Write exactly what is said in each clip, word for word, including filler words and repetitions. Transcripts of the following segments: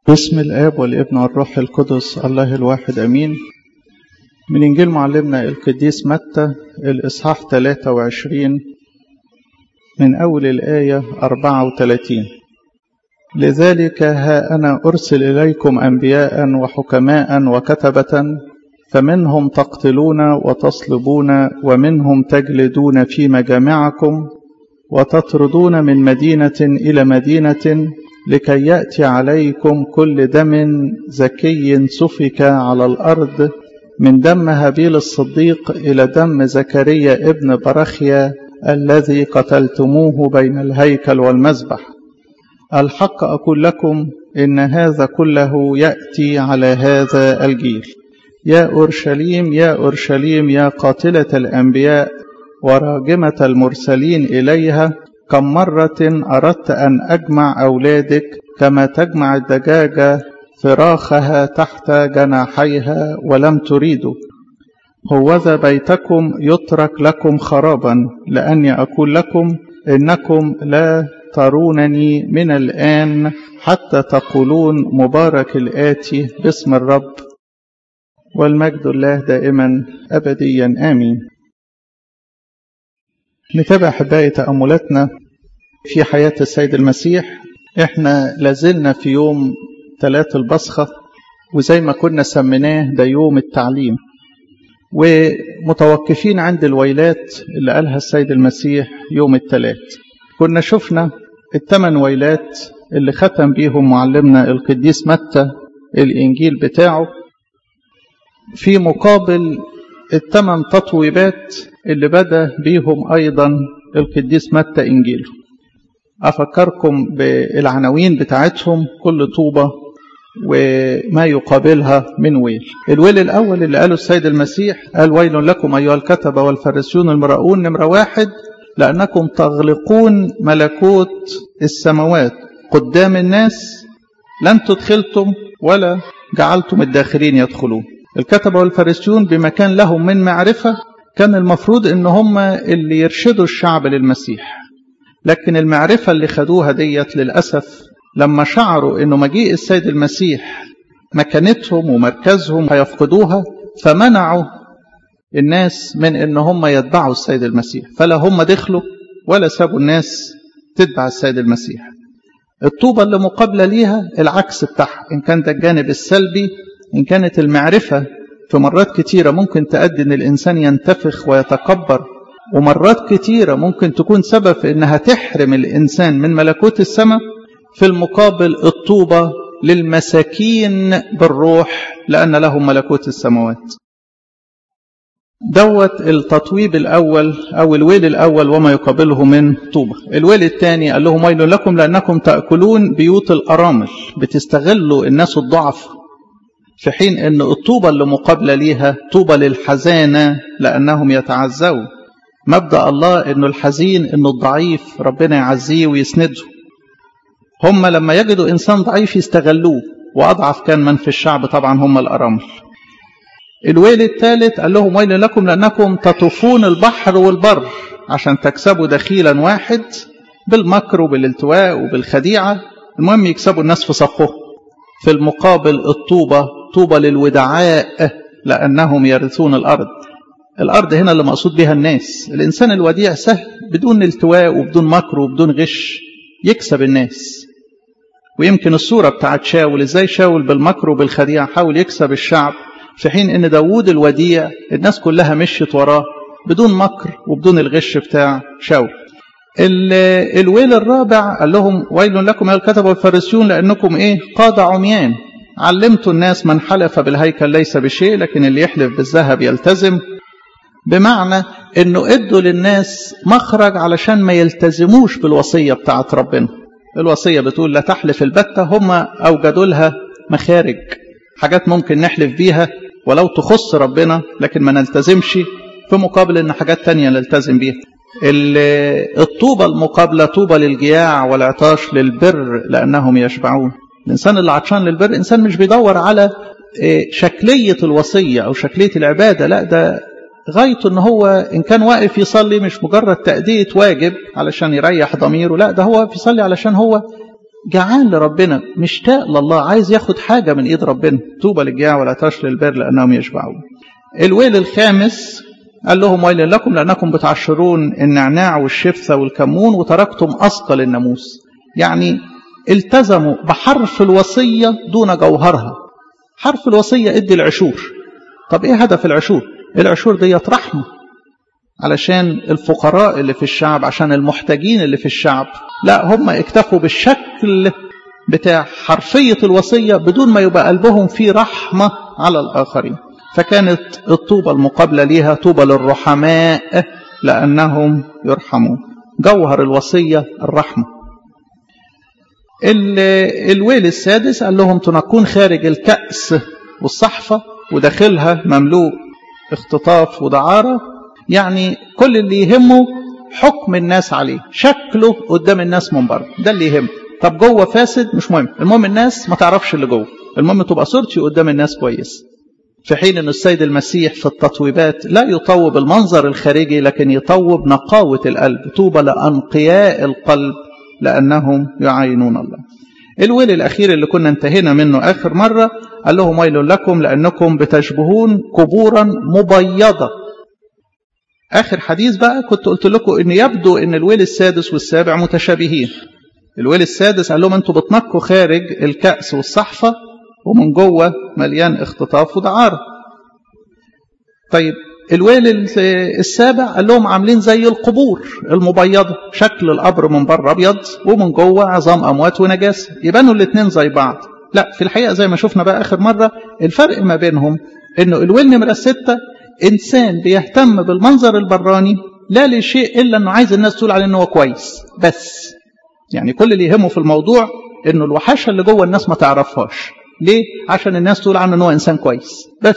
باسم الآب والابن والروح القدس الله الواحد أمين. من إنجيل معلمنا القديس متى الإصحاح ثلاثة وعشرين من أول الآية أربعة وثلاثين. لذلك ها أنا أرسل إليكم أنبياء وحكماء وكتبة، فمنهم تقتلون وتصلبون، ومنهم تجلدون في مجامعكم، وتطردون من مدينة إلى مدينة، لكي يأتي عليكم كل دم زكي سفك على الأرض، من دم هابيل الصديق إلى دم زكريا ابن برخيا الذي قتلتموه بين الهيكل والمذبح. الحق أقول لكم إن هذا كله يأتي على هذا الجيل. يا أورشليم يا أورشليم يا قاتلة الأنبياء وراجمة المرسلين إليها، كم مرة أردت أن أجمع أولادك كما تجمع الدجاجة فراخها تحت جناحيها ولم تريدوا. هوذا بيتكم يترك لكم خرابا، لأني أقول لكم إنكم لا ترونني من الآن حتى تقولون مبارك الآتي باسم الرب. والمجد الله دائما أبديا آمين. نتابع أحبائي تأملاتنا في حياة السيد المسيح. احنا لازلنا في يوم ثلاث البصخة، وزي ما كنا سميناه ده يوم التعليم، ومتوقفين عند الويلات اللي قالها السيد المسيح يوم الثلاث. كنا شفنا الثمان ويلات اللي ختم بيهم معلمنا القديس متى الإنجيل بتاعه، في مقابل الثمان تطويبات اللي بدأ بيهم أيضا القديس متى إنجيله. أفكركم بالعناوين بتاعتهم، كل طوبة وما يقابلها من ويل. الويل الأول اللي قاله السيد المسيح قال: ويل لكم أيها الكتبة والفريسيون المراؤون. نمرة واحد: لأنكم تغلقون ملكوت السماوات قدام الناس، لن تدخلتم ولا جعلتم الداخلين يدخلون. الكتبة والفريسيون بما كان لهم من معرفة كان المفروض ان هم اللي يرشدوا الشعب للمسيح، لكن المعرفة اللي خدوها ديت للأسف لما شعروا انه مجيء السيد المسيح مكانتهم ومركزهم هيفقدوها، فمنعوا الناس من ان هم يتبعوا السيد المسيح، فلا هم دخلوا ولا سابوا الناس تتبع السيد المسيح. الطوبة اللي مقابلة ليها العكس بتاعها، ان كان ده الجانب السلبي، إن كانت المعرفة في مرات كتيرة ممكن تؤدي أن الإنسان ينتفخ ويتكبر، ومرات كتيرة ممكن تكون سبب في أنها تحرم الإنسان من ملكوت السماء. في المقابل الطوبة للمساكين بالروح لأن لهم ملكوت السماوات. دوت التطويب الأول أو الويل الأول وما يقابله من طوبة. الويل الثاني قال لهم: ويل لكم لأنكم تأكلون بيوت الأرامل، بتستغلوا الناس الضعف، في حين أن الطوبة اللي مقابلة ليها طوبة للحزانة لأنهم يتعزون. مبدأ الله أنه الحزين أنه الضعيف ربنا يعزيه ويسنده. هم لما يجدوا إنسان ضعيف يستغلوه، وأضعف كان من في الشعب طبعا هم الأرامل. الويل الثالث قال لهم: ويل لكم لأنكم تطوفون البحر والبر عشان تكسبوا دخيلا واحد بالمكر وبالالتواء وبالخديعة، المهم يكسبوا الناس في صفهم. في المقابل الطوبة طوبة للودعاء لأنهم يرثون الأرض. الأرض هنا اللي مقصود بها الناس. الإنسان الوديع سهل بدون التواء وبدون مكر وبدون غش يكسب الناس. ويمكن الصورة بتاعت شاول، إزاي شاول بالمكر وبالخديعة حاول يكسب الشعب، في حين إن داود الوديع الناس كلها مشيت وراه بدون مكر وبدون الغش بتاع شاول. الويل الرابع قال لهم: ويل لكم يا الكتبة والفريسيون لأنكم إيه؟ قادة عميان، علمتوا الناس من حلف بالهيكل ليس بشيء، لكن اللي يحلف بالذهب يلتزم. بمعنى إنه ادوا للناس مخرج علشان ما يلتزموش بالوصية بتاعت ربنا. الوصية بتقول لا تحلف البتة، هم أوجدوا لها مخارج، حاجات ممكن نحلف بيها ولو تخص ربنا لكن ما نلتزمش، في مقابل إن حاجات تانية نلتزم بيها. الطوبة المقابلة طوبة للجياع والعطاش للبر لأنهم يشبعون. الإنسان اللي عطشان للبر إنسان مش بيدور على شكلية الوصية أو شكلية العبادة، لا، ده غايته إن هو إن كان واقف يصلي مش مجرد تأدية واجب علشان يريح ضميره، لا، ده هو واقف يصلي علشان هو جعان لربنا، مشتاق لله، عايز ياخد حاجة من إيد ربنا. طوبى للجياع والعطاش للبر لأنهم يشبعون. الويل الخامس قال لهم ويل لكم لأنكم بتعشرون النعناع والشفثة والكمون وتركتم أثقل الناموس. يعني التزموا بحرف الوصية دون جوهرها. حرف الوصية ادي العشور. طب ايه هدف العشور؟ العشور ديت رحمة علشان الفقراء اللي في الشعب، عشان المحتاجين اللي في الشعب. لا، هم اكتفوا بالشكل بتاع حرفية الوصية بدون ما يبقى قلبهم فيه رحمة على الآخرين. فكانت الطوبة المقابلة ليها طوبة للرحماء لأنهم يرحمون. جوهر الوصية الرحمة. الويل السادس قال لهم تنقون خارج الكأس والصحفة وداخلها مملوء اختطاف ودعارة. يعني كل اللي يهمه حكم الناس عليه، شكله قدام الناس من بره، ده اللي يهمه. طب جوه فاسد مش مهم، المهم الناس ما تعرفش اللي جوه، المهم تبقى صورتي قدام الناس كويس. في حين أن السيد المسيح في التطويبات لا يطوب المنظر الخارجي لكن يطوب نقاوة القلب. طوبى لأنقياء القلب لأنهم يعاينون الله. الويل الأخير اللي كنا انتهينا منه آخر مرة قال لهم ويل لكم لأنكم بتشبهون قبورا مبيضة. آخر حديث بقى كنت قلت لكم إن يبدو إن الويل السادس والسابع متشابهين. الويل السادس قال لهم أنتوا بتنقوا خارج الكأس والصحفة ومن جوه مليان اختطاف ودعارة. طيب الويل السابع قال لهم عاملين زي القبور المبيضة، شكل القبر من بره أبيض ومن جوه عظام أموات ونجاسة، يبانوا الاثنين زي بعض. لا، في الحقيقة زي ما شفنا بقى آخر مرة الفرق ما بينهم إنه الويل نمرة ستة إنسان بيهتم بالمنظر البراني لا لشيء إلا إنه عايز الناس تقول عليه إنه هو كويس بس. يعني كل اللي يهمه في الموضوع إنه الوحشة اللي جوه الناس ما تعرفهاش. ليه؟ عشان الناس تقول عنه إنه إنسان كويس بس.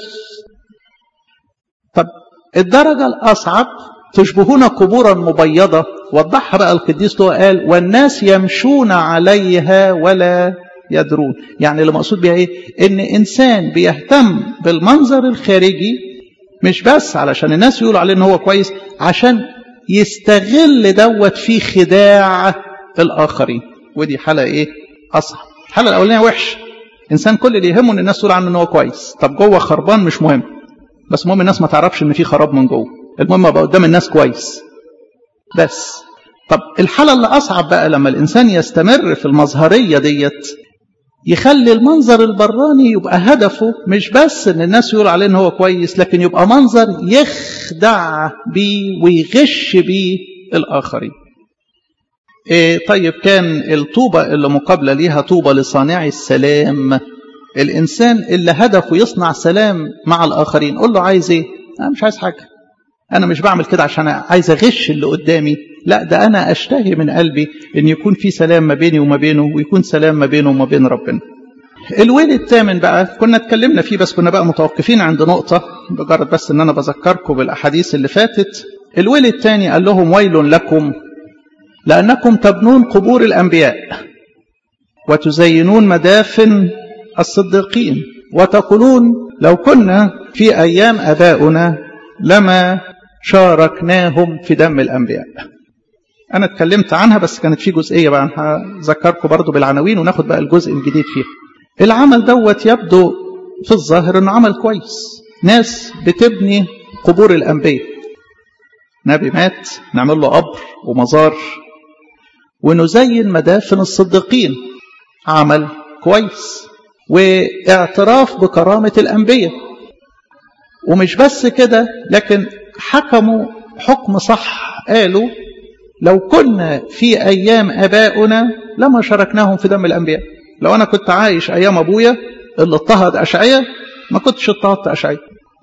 طب الدرجة الأصعب تشبهون قبورا مبيضة، وضحها بقى القديس لوقا قال والناس يمشون عليها ولا يدرون. يعني اللي مقصود بها إيه؟ إن إنسان بيهتم بالمنظر الخارجي مش بس علشان الناس يقولوا عليه إنه هو كويس، عشان يستغل دوت في خداع الآخرين. ودي حالة إيه؟ أصعب. الحالة الأولانية وحش، إنسان كل اللي يهمه إن الناس تقول عنه إنه هو كويس. طب جوه خربان مش مهم، بس المهم الناس ما تعرفش إن في خراب من جوه، المهم أبقى قدام الناس كويس بس. طب الحالة اللي أصعب بقى لما الإنسان يستمر في المظهرية ديت، يخلي المنظر البراني يبقى هدفه مش بس إن الناس يقول عليه إن هو كويس، لكن يبقى منظر يخدع بيه ويغش بيه الآخرين. إيه طيب كان الطوبة اللي مقابلة ليها طوبة لصانع السلام. الإنسان اللي هدفه يصنع سلام مع الآخرين، قول له عايز إيه؟ أنا مش عايز حاجة، أنا مش بعمل كده عشان عايز أغش اللي قدامي، لا ده أنا أشتهي من قلبي إن يكون في سلام ما بيني وما بينه، ويكون سلام ما بينه وما بين ربنا. الويل الثامن بقى كنا اتكلمنا فيه، بس كنا بقى متوقفين عند نقطة، بجرد بس إن أنا بذكركم بالأحاديث اللي فاتت. الويل الثاني قال لهم ويل لكم لأنكم تبنون قبور الأنبياء وتزينون مدافن الصديقين وتقولون لو كنا في أيام أبائنا لما شاركناهم في دم الأنبياء. أنا اتكلمت عنها بس كانت في جزئية بقى، هذكركم برضو بالعناوين وناخد بقى الجزء الجديد فيها. العمل دوت يبدو في الظاهر أنه عمل كويس، ناس بتبني قبور الأنبياء، نبي مات نعمل له قبر ومزار، ونزين مدافن الصديقين، عمل كويس واعتراف بكرامة الأنبياء. ومش بس كده، لكن حكموا حكم صح، قالوا لو كنا في أيام أبائنا لما شاركناهم في دم الأنبياء. لو أنا كنت عايش أيام أبويا اللي اضطهد أشعياء ما كنتش اضطهدت أشعياء.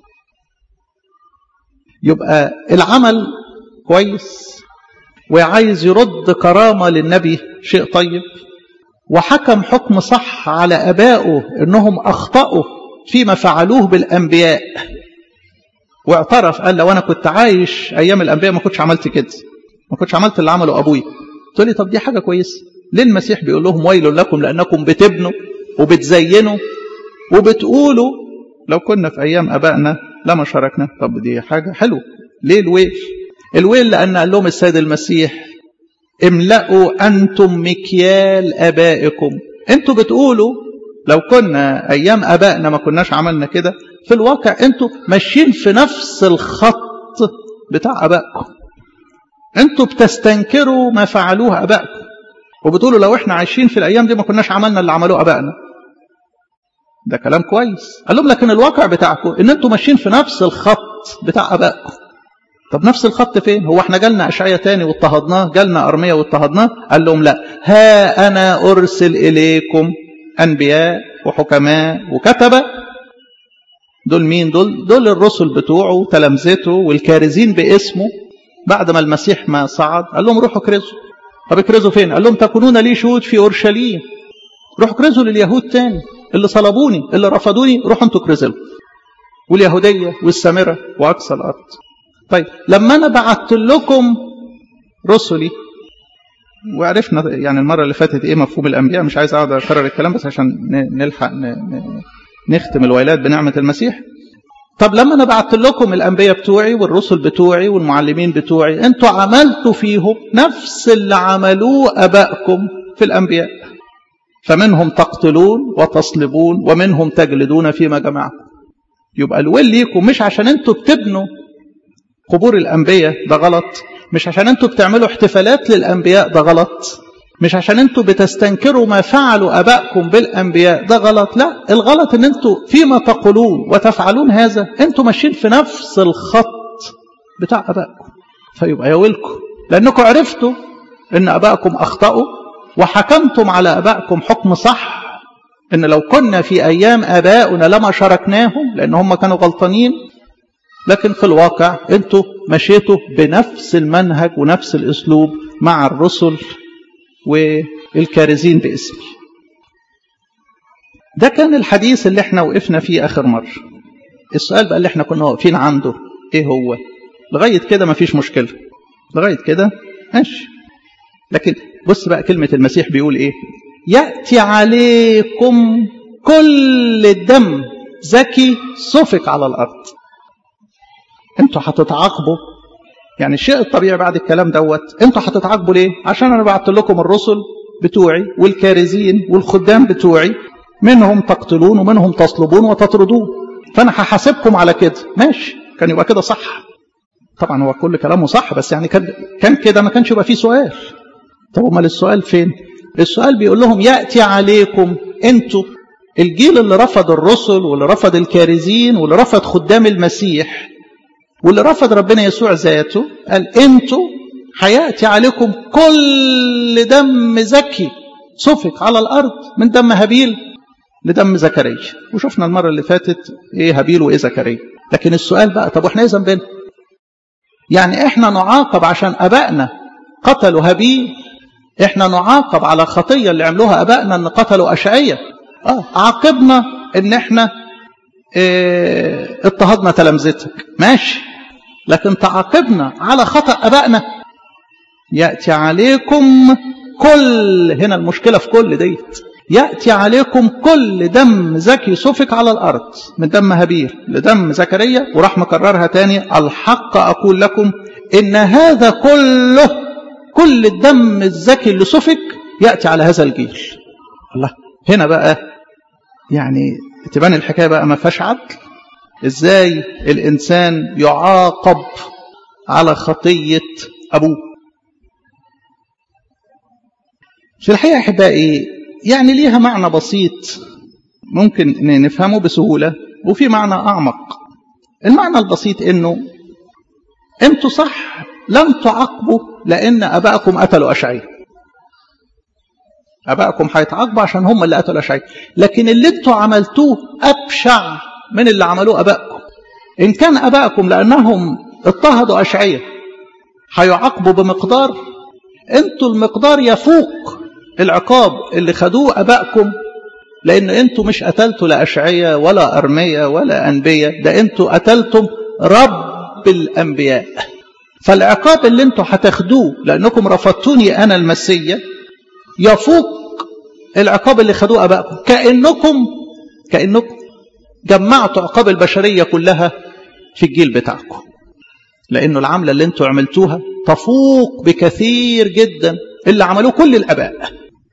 يبقى العمل كويس وعايز يرد كرامة للنبي، شيء طيب، وحكم حكم صح على أبائه إنهم أخطأوا فيما فعلوه بالأنبياء، واعترف قال لو أنا كنت عايش أيام الأنبياء ما كنتش عملت كده، ما كنتش عملت اللي عمله أبوي. تقول لي طب دي حاجة كويسة، ليه المسيح بيقول لهم ويل لكم لأنكم بتبنوا وبتزينوا وبتقولوا لو كنا في أيام أبائنا لما شاركنا؟ طب دي حاجة حلوة. ليه الويل؟ الويل لأن قال لهم السيد المسيح املأوا أنتم مكيال آبائكم. انتوا بتقولوا لو كنا أيام آبائنا ما كناش عملنا كده، في الواقع انتوا ماشيين في نفس الخط بتاع آبائكم. انتوا بتستنكروا ما فعلوه آبائكم، وبتقولوا لو احنا عايشين في الأيام دي ما كناش عملنا اللي عملوه آبائنا. ده كلام كويس. قال لهم لكن الواقع بتاعكم ان انتوا ماشيين في نفس الخط بتاع آبائكم. طب نفس الخط فين؟ هو احنا جالنا أشعياء تاني واضطهدناه؟ جالنا أرميا واضطهدناه؟ قال لهم لا، ها أنا أرسل إليكم أنبياء وحكماء وكتبة. دول مين؟ دول دول الرسل بتوعه تلامذته والكارزين باسمه. بعد ما المسيح ما صعد قال لهم روحوا اكرزوا. طب اكرزوا فين؟ قال لهم تكونون لي شهود في أورشليم. روحوا اكرزوا لليهود تاني اللي صلبوني اللي رفضوني، روحوا انتوا اكرزوا لهم، واليهودية والسامرة وأقصى الأرض. طيب لما أنا بعت لكم رسلي، وعرفنا يعني المرة اللي فاتت إيه مفهوم الأنبياء، مش عايز أقعد أكرر الكلام بس عشان نلحق نختم الويلات بنعمة المسيح. طب لما أنا بعت لكم الأنبياء بتوعي والرسل بتوعي والمعلمين بتوعي، أنتوا عملتوا فيهم نفس اللي عملوه أبائكم في الأنبياء، فمنهم تقتلون وتصلبون ومنهم تجلدون فيما جمعكم. يبقى الويل ليكم مش عشان أنتوا بتبنوا قبور الأنبياء، ده غلط. مش عشان أنتوا بتعملوا احتفالات للأنبياء، ده غلط. مش عشان أنتوا بتستنكروا ما فعلوا أبائكم بالأنبياء، ده غلط. لا، الغلط أن أنتوا فيما تقولون وتفعلون هذا أنتوا ماشيين في نفس الخط بتاع أبائكم. فيبقى يا ويلكم، لأنكم عرفتوا أن أبائكم أخطأوا وحكمتم على أبائكم حكم صح، أن لو كنا في أيام آبائنا لما شاركناهم لأن هم كانوا غلطانين. لكن في الواقع أنتوا مشيتوا بنفس المنهج ونفس الأسلوب مع الرسل والكارزين باسمي. ده كان الحديث اللي احنا وقفنا فيه آخر مرة. السؤال بقى اللي احنا كنا واقفين عنده ايه هو؟ لغاية كده ما فيش مشكلة، لغاية كده ماشي. لكن بص بقى كلمة المسيح بيقول ايه؟ يأتي عليكم كل دم زكي سفك على الأرض. انتوا هتتعاقبوا. يعني الشيء الطبيعي بعد الكلام دوت، انتوا هتتعاقبوا ليه؟ عشان انا بعت لكم الرسل بتوعي والكارزين والخدام بتوعي، منهم تقتلون ومنهم تصلبون وتطردون، فانا هحاسبكم على كده. ماشي، كان يبقى كده صح. طبعا هو كل كلامه صح، بس يعني كان كان كده ما كانش يبقى فيه سؤال. طب امال السؤال فين؟ السؤال بيقول لهم يأتي عليكم انتوا الجيل اللي رفض الرسل واللي رفض الكارزين واللي رفض خدام المسيح واللي رفض ربنا يسوع ذاته، قال انتوا هيأتي عليكم كل دم زكي سفك على الأرض، من دم هابيل لدم زكريا. وشفنا المرة اللي فاتت ايه هابيل وايه زكريا. لكن السؤال بقى، طب واحنا ايه ذنبنا؟ يعني احنا نعاقب عشان ابائنا قتلوا هابيل؟ احنا نعاقب على خطية اللي عملوها ابائنا ان قتلوا اشعياء؟ اه عاقبنا ان احنا اه اضطهدنا تلامذتك، ماشي. لكن تعاقبنا على خطأ ابائنا؟ يأتي عليكم كل، هنا المشكلة في كل ديت، يأتي عليكم كل دم زكي سفك على الأرض، من دم هابيل لدم زكريا. وراح مكررها تاني، الحق أقول لكم إن هذا كله، كل الدم الزكي اللي سفك يأتي على هذا الجيل. الله، هنا بقى يعني تبان الحكاية بقى ما فيهاش عدل. إزاي الإنسان يعاقب على خطية أبوه؟ في الحقيقة أحبائي يعني ليها معنى بسيط ممكن نفهمه بسهولة، وفي معنى أعمق. المعنى البسيط إنه أنتوا صح لم تعاقبوا لأن أبائكم قتلوا أشعياء. أبائكم هيتعاقبوا عشان هم اللي قتلوا أشعياء، لكن اللي أنتوا عملتوه أبشع من اللي عملوه أبائكم. إن كان أبائكم لأنهم اضطهدوا أشعياء هيعاقبوا بمقدار، أنتوا المقدار يفوق العقاب اللي خدوه أبائكم، لأن أنتوا مش قتلتوا لا أشعياء ولا أرميا ولا أنبياء، ده أنتوا قتلتم رب الأنبياء. فالعقاب اللي أنتوا هتاخدوه لأنكم رفضتوني أنا المسيح يفوق العقاب اللي خدوه أبائكم. كأنكم كأنكم جمعتوا عقاب البشرية كلها في الجيل بتاعكم، لأنه العملة اللي أنتوا عملتوها تفوق بكثير جدا اللي عملوه كل الآباء.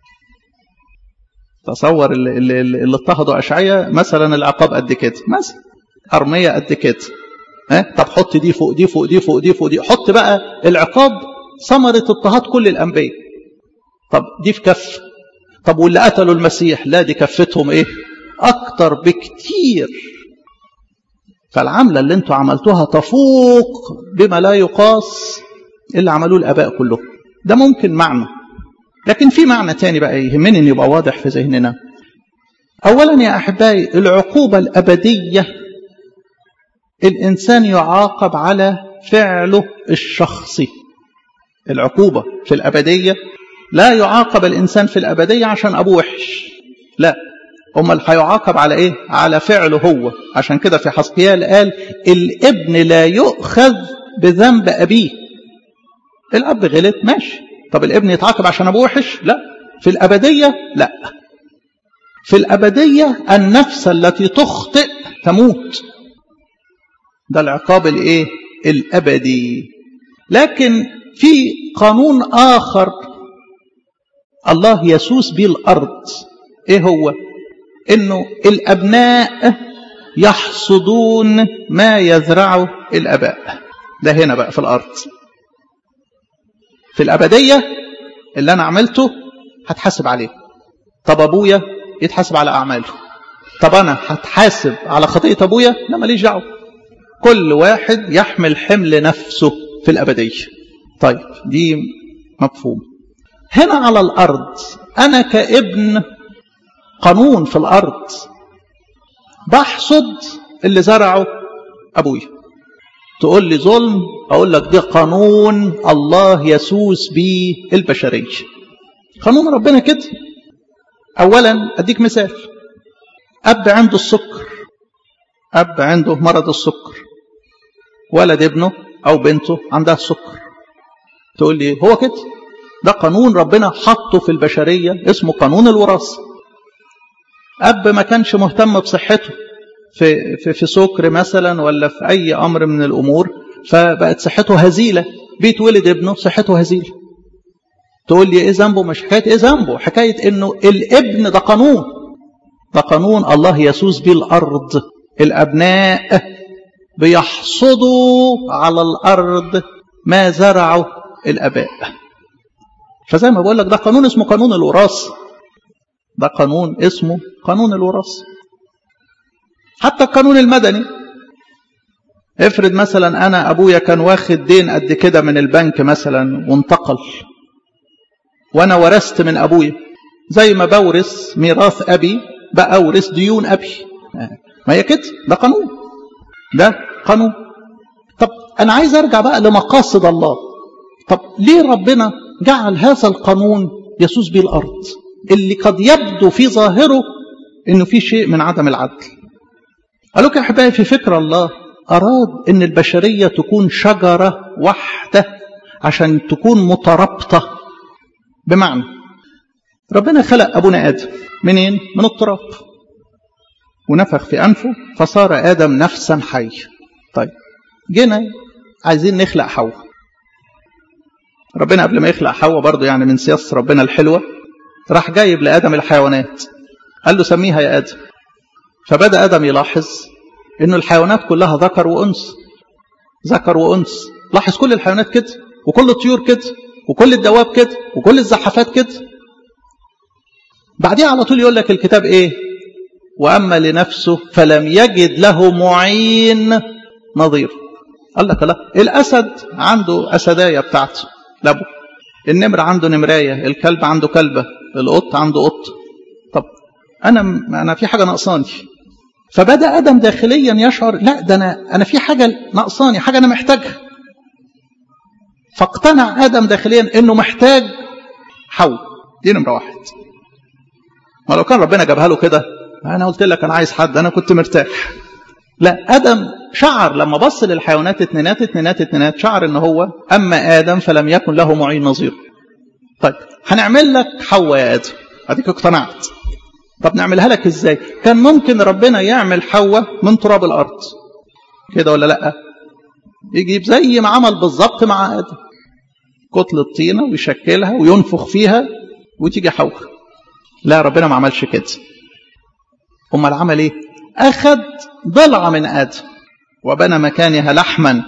تصور اللي, اللي, اللي اضطهدوا أشعياء مثلا العقاب قد كده، مثلا أرمية قد كده، ها طب حط دي فوق دي فوق دي فوق دي فوق دي، حط بقى العقاب ثمرة اضطهاد كل الأنبياء. طب دي في كف. طب واللي قتلوا المسيح، لا دي كفتهم ايه اكتر بكتير. فالعملة اللي انتوا عملتوها تفوق بما لا يقاس اللي عملوه الآباء كلهم. ده ممكن معنى، لكن في معنى تاني بقى يهمني ان يبقى واضح في ذهننا. اولا يا احبائي، العقوبة الابدية الانسان يعاقب على فعله الشخصي. العقوبة في الابدية لا يعاقب الانسان في الابدية عشان ابوه وحش، لا، امال هيعاقب على ايه؟ على فعله هو. عشان كده في حسقيال قال الابن لا يؤخذ بذنب ابيه. الاب غلط ماشي، طب الابن يتعاقب عشان ابوه وحش؟ لا، في الابدية لا. في الابدية النفس التي تخطئ تموت، ده العقاب الايه؟ الابدي. لكن في قانون اخر الله يسوس به الارض، ايه هو؟ انه الابناء يحصدون ما يزرعه الاباء. ده هنا بقى في الارض. في الابديه اللي انا عملته هتحاسب عليه. طب ابويا يتحاسب على اعماله. طب انا هتحاسب على خطيئه ابويا؟ لا، ماليش دعوه. كل واحد يحمل حمل نفسه في الابديه. طيب دي مفهوم. هنا على الارض انا كابن قانون في الارض بحصد اللي زرعه ابويا. تقول لي ظلم، اقول لك ده قانون الله يسوس به البشريه. قانون ربنا كده. اولا اديك مثال، اب عنده السكر، اب عنده مرض السكر، ولد ابنه او بنته عندها السكر. تقول لي هو كده؟ ده قانون ربنا حطه في البشريه اسمه قانون الوراثه. اب ما كانش مهتم بصحته في في في سكر مثلا ولا في اي امر من الامور، فبقت صحته هزيله، بيتولد ابنه صحته هزيله. تقول لي ايه ذنبه؟ مش حكايه ايه ذنبه، حكايه انه الابن ده قانون، ده قانون الله يسوس به الارض. الابناء بيحصدوا على الارض ما زرعوا الاباء. فزي ما بقول لك ده قانون اسمه قانون الوراثه. ده قانون اسمه قانون الوراثه. حتى القانون المدني، افرض مثلا انا ابويا كان واخد دين قد كده من البنك مثلا وانتقل، وانا ورثت من ابويا، زي ما بورث ميراث ابي بأورث ديون ابي. ما هي كده، ده قانون، ده قانون. طب انا عايز ارجع بقى لمقاصد الله. طب ليه ربنا جعل هذا القانون يسوس به الارض اللي قد يبدو في ظاهره انه في شيء من عدم العدل؟ قالوا يا احبائي في فكر الله اراد ان البشريه تكون شجره واحده عشان تكون مترابطه. بمعنى ربنا خلق ابونا ادم منين؟ من التراب، ونفخ في انفه فصار ادم نفسا حيه. طيب جينا عايزين نخلق حواء. ربنا قبل ما يخلق حواء برضه يعني من سياسه ربنا الحلوه راح جايب لادم الحيوانات، قال له سميها يا ادم. فبدأ آدم يلاحظ إنه الحيوانات كلها ذكر وأنثى، ذكر وأنثى. لاحظ كل الحيوانات كده، وكل الطيور كده، وكل الدواب كده، وكل الزحافات كده. بعديها على طول يقول لك الكتاب إيه؟ وأما لنفسه فلم يجد له معين نظير. قال لك لا، الأسد عنده أسداية بتاعته لابو، النمر عنده نمراية، الكلب عنده كلبة، القط عنده قط. طب أنا أنا في حاجة ناقصاني. فبدأ آدم داخليا يشعر لا ده أنا أنا في حاجة ناقصاني، حاجة أنا محتاجها. فاقتنع آدم داخليا إنه محتاج حواء. دي نمرة واحد. ما لو كان ربنا جابها له كده، أنا قلت لك أنا عايز حد، أنا كنت مرتاح. لا، آدم شعر لما بص للحيوانات اتنينات اتنينات اتنينات، شعر إن هو أما آدم فلم يكن له معين نظير. طيب هنعمل لك حواء يا آدم، أديك اقتنعت. طب نعملها لك ازاي؟ كان ممكن ربنا يعمل حواء من تراب الارض كده ولا لا؟ يجيب زي ما عمل بالظبط مع ادم، كتلة طينة ويشكلها وينفخ فيها وتيجي حواء. لا، ربنا ما عملش كده. امال عمل ايه؟ اخذ ضلع من ادم وبنى مكانها لحما،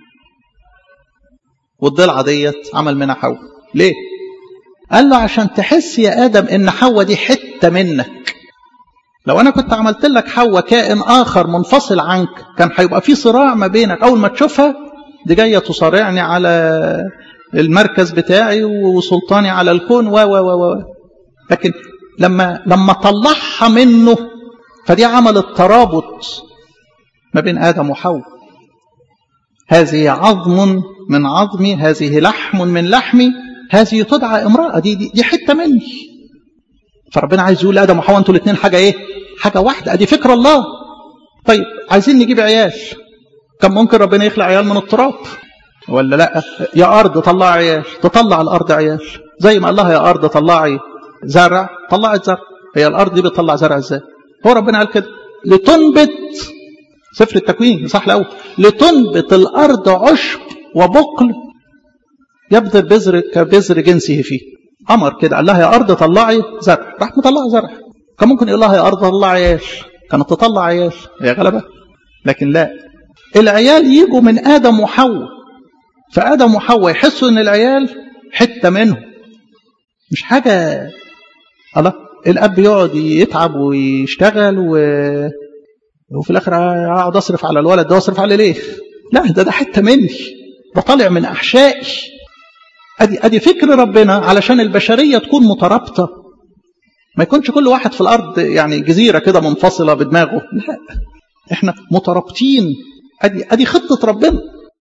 والضلعه ديت عمل منها حواء. ليه؟ قال له عشان تحس يا ادم ان حواء دي حته منك. لو انا كنت عملت لك حواء كائن اخر منفصل عنك كان هيبقى في صراع ما بينك. اول ما تشوفها دي جايه تصارعني على المركز بتاعي وسلطاني على الكون و و و لكن لما لما طلعها منه فدي عملت ترابط ما بين آدم وحواء. هذه عظم من عظمي، هذه لحم من لحمي، هذه تدعى امرأة، دي, دي, دي حتة مني. فربنا عايز يقول لآدم وحواء انتوا الاثنين حاجة ايه؟ حاجة واحدة. ادي فكرة الله. طيب عايزين نجيب عيال، كان ممكن ربنا يخلق عيال من التراب ولا لا؟ يا أرض طلع عيال، تطلع الأرض عيال. زي ما الله يا أرض طلعي زرع، طلعت زرع. هي الأرض دي بتطلع زرع ازاي؟ هو ربنا قال كده لتنبت، سفر التكوين صح الأول، لتنبت الأرض عشب وبقل يبذر بذر كبذر جنسه فيه. أمر كده، قال لها يا أرض طلعي زرع، راح مطلع زرع. كان ممكن يقول لها يا أرض طلع عيال، كانت تطلع عيال، هي غلبة. لكن لا، العيال يجوا من آدم وحواء، فآدم وحواء يحسوا ان العيال حتة منهم، مش حاجة. الله، الأب يقعد يتعب ويشتغل و... وفي الآخر أقعد أصرف على الولد ده، أصرف عليه ليه؟ لا، ده ده حتة مني، ده طالع من أحشائي. أدي أدي فكر ربنا علشان البشرية تكون مترابطة، ما يكونش كل واحد في الأرض يعني جزيرة كده منفصلة بدماغه. لا، إحنا مترابطين. أدي أدي خطة ربنا.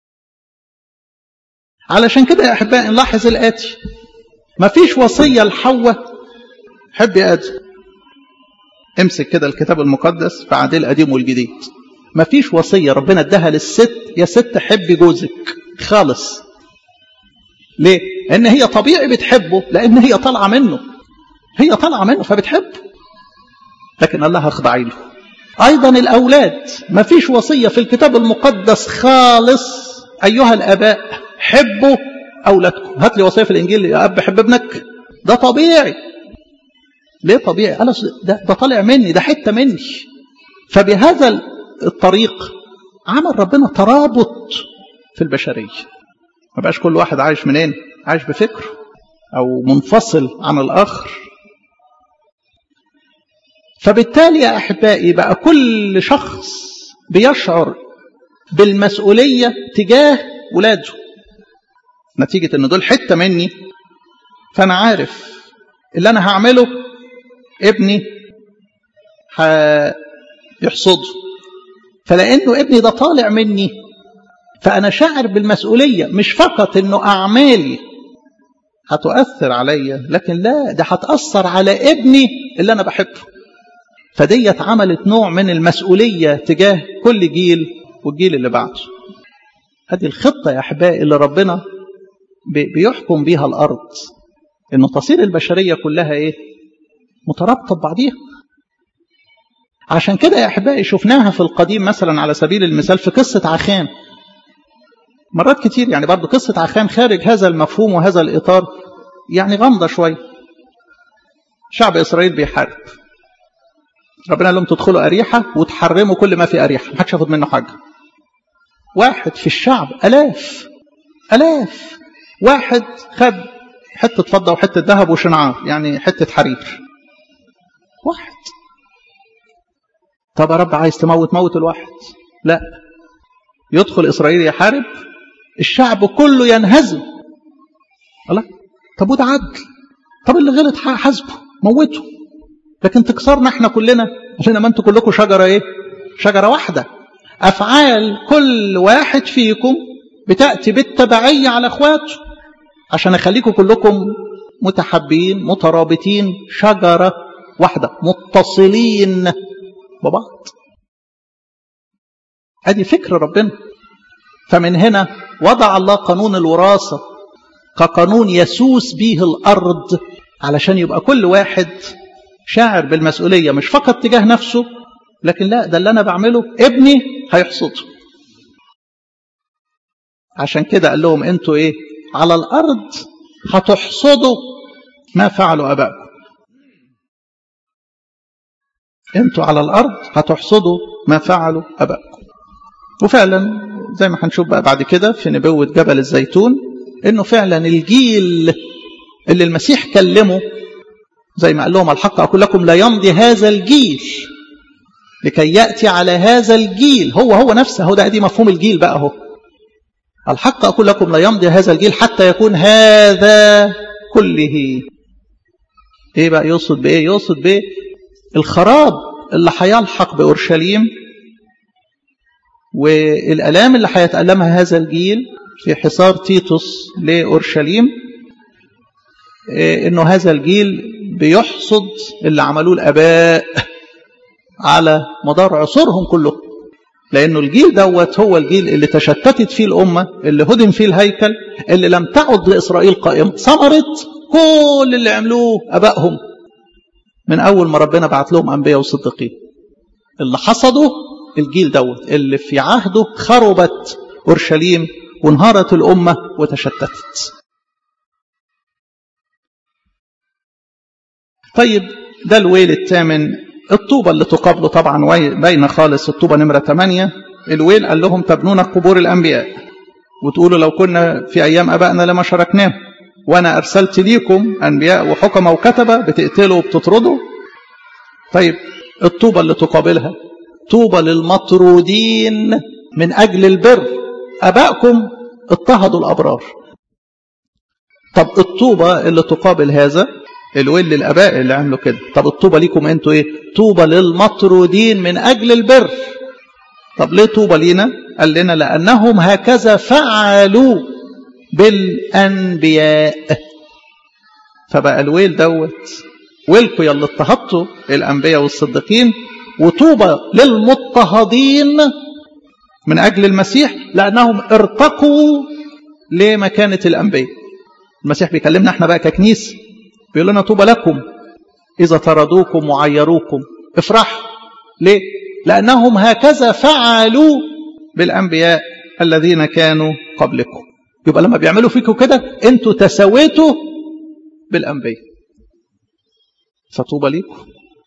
علشان كده يا أحبائي نلاحظ الآتي: ما فيش وصية لحواء حب يا آدم. امسك كده الكتاب المقدس في عهد القديم والجديد، ما فيش وصية ربنا اداها للست يا ست حبي جوزك خالص. ليه؟ لأن هي طبيعي بتحبه، لأن هي طالعة منه، هي طالعة منه فبتحبه. لكن الله اخضعي له. أيضا الأولاد، ما فيش وصية في الكتاب المقدس خالص أيها الآباء حبوا أولادكم. هات لي وصية في الإنجيل يا أب حب ابنك، ده طبيعي. ليه طبيعي؟ أنا ده, ده طالع مني، ده حتة مني. فبهذا الطريق عمل ربنا ترابط في البشرية، ما بقاش كل واحد عايش منين؟ عايش بفكره أو منفصل عن الآخر. فبالتالي يا أحبائي بقى كل شخص بيشعر بالمسؤولية تجاه ولاده، نتيجة أن دول حتة مني، فأنا عارف اللي أنا هعمله ابني هيحصده. فلأنه ابني ده طالع مني، فأنا شاعر بالمسؤولية، مش فقط أنه أعمالي هتؤثر عليا، لكن لا، ده هتأثر على ابني اللي أنا بحبه. فديت عملت نوع من المسؤولية تجاه كل جيل والجيل اللي بعده. هذه الخطة يا أحبائي اللي ربنا بيحكم بيها الأرض، إنه تصير البشرية كلها إيه؟ مترابطة ببعضيها. عشان كده يا أحبائي شفناها في القديم، مثلا على سبيل المثال في قصة عخان. مرات كتير يعني برضو قصة عخان خارج هذا المفهوم وهذا الإطار يعني غامضة شوية. شعب إسرائيل بيحارب، ربنا قال لهم تدخلوا أريحة وتحرموا كل ما في أريحة، محدش ياخد منه حاجة. واحد في الشعب ألاف ألاف واحد خد حتة فضة وحتة ذهب وشنعار، يعني حتة حرير. واحد. طب يا رب عايز تموت موت الواحد؟ لا، يدخل إسرائيل يحارب، الشعب كله ينهزم. الله، طب وده عدل؟ طب اللي غلط حاسبه موته، لكن تكسرنا احنا كلنا عشان ما انتوا كلكم شجرة ايه؟ شجرة واحدة. أفعال كل واحد فيكم بتأتي بالتبعية على اخواته عشان اخليكم كلكم متحبين مترابطين، شجرة واحدة متصلين ببعض. ادي فكر ربنا. فمن هنا وضع الله قانون الوراثة كقانون يسوس به الأرض، علشان يبقى كل واحد شاعر بالمسؤولية، مش فقط تجاه نفسه، لكن لا، ده اللي أنا بعمله ابني هيحصده. عشان كده قال لهم انتوا ايه؟ على الأرض هتحصدوا ما فعلوا أبائكم. انتوا على الأرض هتحصدوا ما فعلوا أبائكم. وفعلا زي ما هنشوف بقى بعد كده في نبوة جبل الزيتون انه فعلا الجيل اللي المسيح كلمه زي ما قال لهم الحق أقول لكم لا يمضي هذا الجيل لكي يأتي على هذا الجيل. هو هو نفسه، هو ده دي مفهوم الجيل بقى. هو الحق أقول لكم لا يمضي هذا الجيل حتى يكون هذا كله. ايه بقى يقصد بايه؟ يقصد بايه؟ الخراب اللي هيلحق بأورشليم والآلام اللي هيتألمها هذا الجيل في حصار تيتوس لأورشليم. إنه هذا الجيل بيحصد اللي عملوه الآباء على مدار عصورهم كله، لأنه الجيل دوت هو الجيل اللي تشتتت فيه الأمة، اللي هدم فيه الهيكل، اللي لم تعد لإسرائيل قائمة، ثمرت كل اللي عملوه آبائهم من أول ما ربنا بعت لهم أنبياء وصديقين. اللي حصدوا الجيل دوت اللي في عهده خربت أورشليم وانهارت الأمة وتشتتت. طيب ده الويل الثامن، الطوبة اللي تقابله طبعا باينة خالص. الطوبة نمرة ثمانية، الويل قال لهم تبنون قبور الأنبياء وتقولوا لو كنا في أيام أبائنا لما شاركناهم، وأنا أرسلت ليكم أنبياء وحكمة وكتبة بتقتلوا وبتطردوا. طيب الطوبة اللي تقابلها، طوبة للمطرودين من أجل البر، أبائكم اضطهدوا الأبرار. طب الطوبة اللي تقابل هذا الويل للآباء اللي عملوا كده. طب الطوبة ليكم انتوا ايه؟ طوبة للمطرودين من أجل البر. طب ليه طوبة لينا؟ قال لنا لأنهم هكذا فعلوا بالأنبياء. فبقى الويل دوت ويلكوا يلي اضطهدتوا الأنبياء والصديقين، وطوبة للمضطهدين من أجل المسيح لأنهم ارتقوا لمكانة الأنبياء. المسيح بيكلمنا احنا بقى ككنيسة، بيقول لنا طوبى لكم إذا طردوكم وعيروكم افرحوا. ليه؟ لأنهم هكذا فعلوا بالأنبياء الذين كانوا قبلكم. يبقى لما بيعملوا فيكم كده انتوا تساويتوا بالأنبياء، فطوبى ليكم.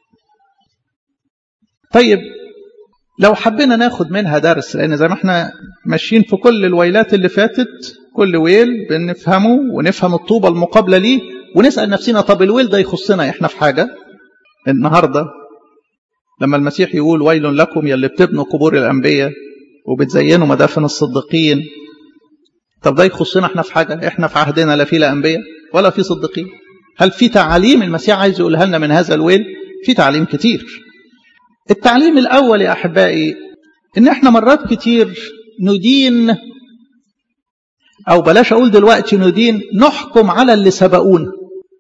طيب لو حبينا ناخد منها درس، لأن زي ما احنا ماشيين في كل الويلات اللي فاتت كل ويل بنفهمه ونفهم الطوبة المقابلة ليه ونسأل نفسنا طب الويل ده يخصنا احنا في حاجة؟ النهاردة لما المسيح يقول ويل لكم يلي بتبنوا قبور الأنبياء وبتزينوا مدافن الصديقين، طب ده يخصنا احنا في حاجة؟ احنا في عهدنا لا في لا أنبياء ولا في صديقين. هل في تعاليم المسيح عايز يقولها لنا من هذا الويل؟ في تعليم كتير. التعليم الأول يا أحبائي إن احنا مرات كتير ندين، أو بلاش أقول دلوقتي ندين، نحكم على اللي سبقونا،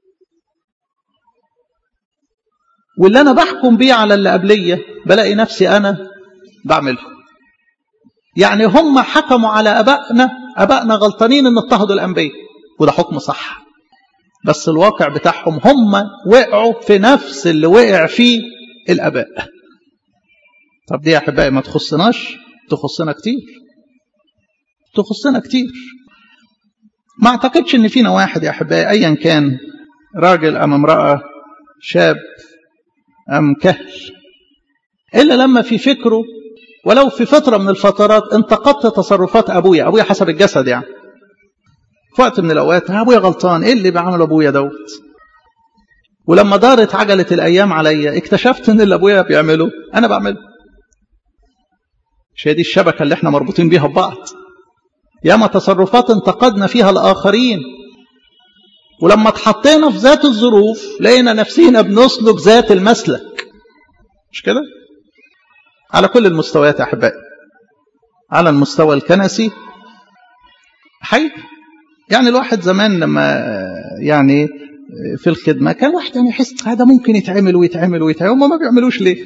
واللي أنا بحكم بيه على اللي قبلية بلاقي نفسي أنا بعمله. يعني هم حكموا على أبائنا، أبائنا غلطانين إن اضطهدوا الأنبياء، وده حكم صح، بس الواقع بتاعهم هم وقعوا في نفس اللي وقع فيه الآباء. طب دي يا أحبائي ما تخصناش؟ تخصنا كتير، تخصنا كتير. ما اعتقدش ان فينا واحد يا أحبائي أيا كان راجل أم امرأة، شاب أم كهل، إلا لما في فكره ولو في فترة من الفترات انتقدت تصرفات أبويا، أبويا حسب الجسد يعني، في وقت من الأوقات أبويا غلطان، إيه اللي بعمل أبويا دوت؟ ولما دارت عجلة الأيام عليا اكتشفت ان اللي أبويا بيعمله أنا بعمله. مش هي دي الشبكة اللي احنا مربوطين بيها ببعض؟ ياما تصرفات انتقدنا فيها الآخرين، ولما اتحطينا في ذات الظروف لقينا نفسينا بنسلك ذات المسلك. مش كده؟ على كل المستويات يا أحبائي، على المستوى الكنسي حي. يعني الواحد زمان لما يعني في الخدمة كان واحد يعني يحس هذا ممكن يتعمل ويتعمل ويتعمل، وما ما بيعملوش ليه؟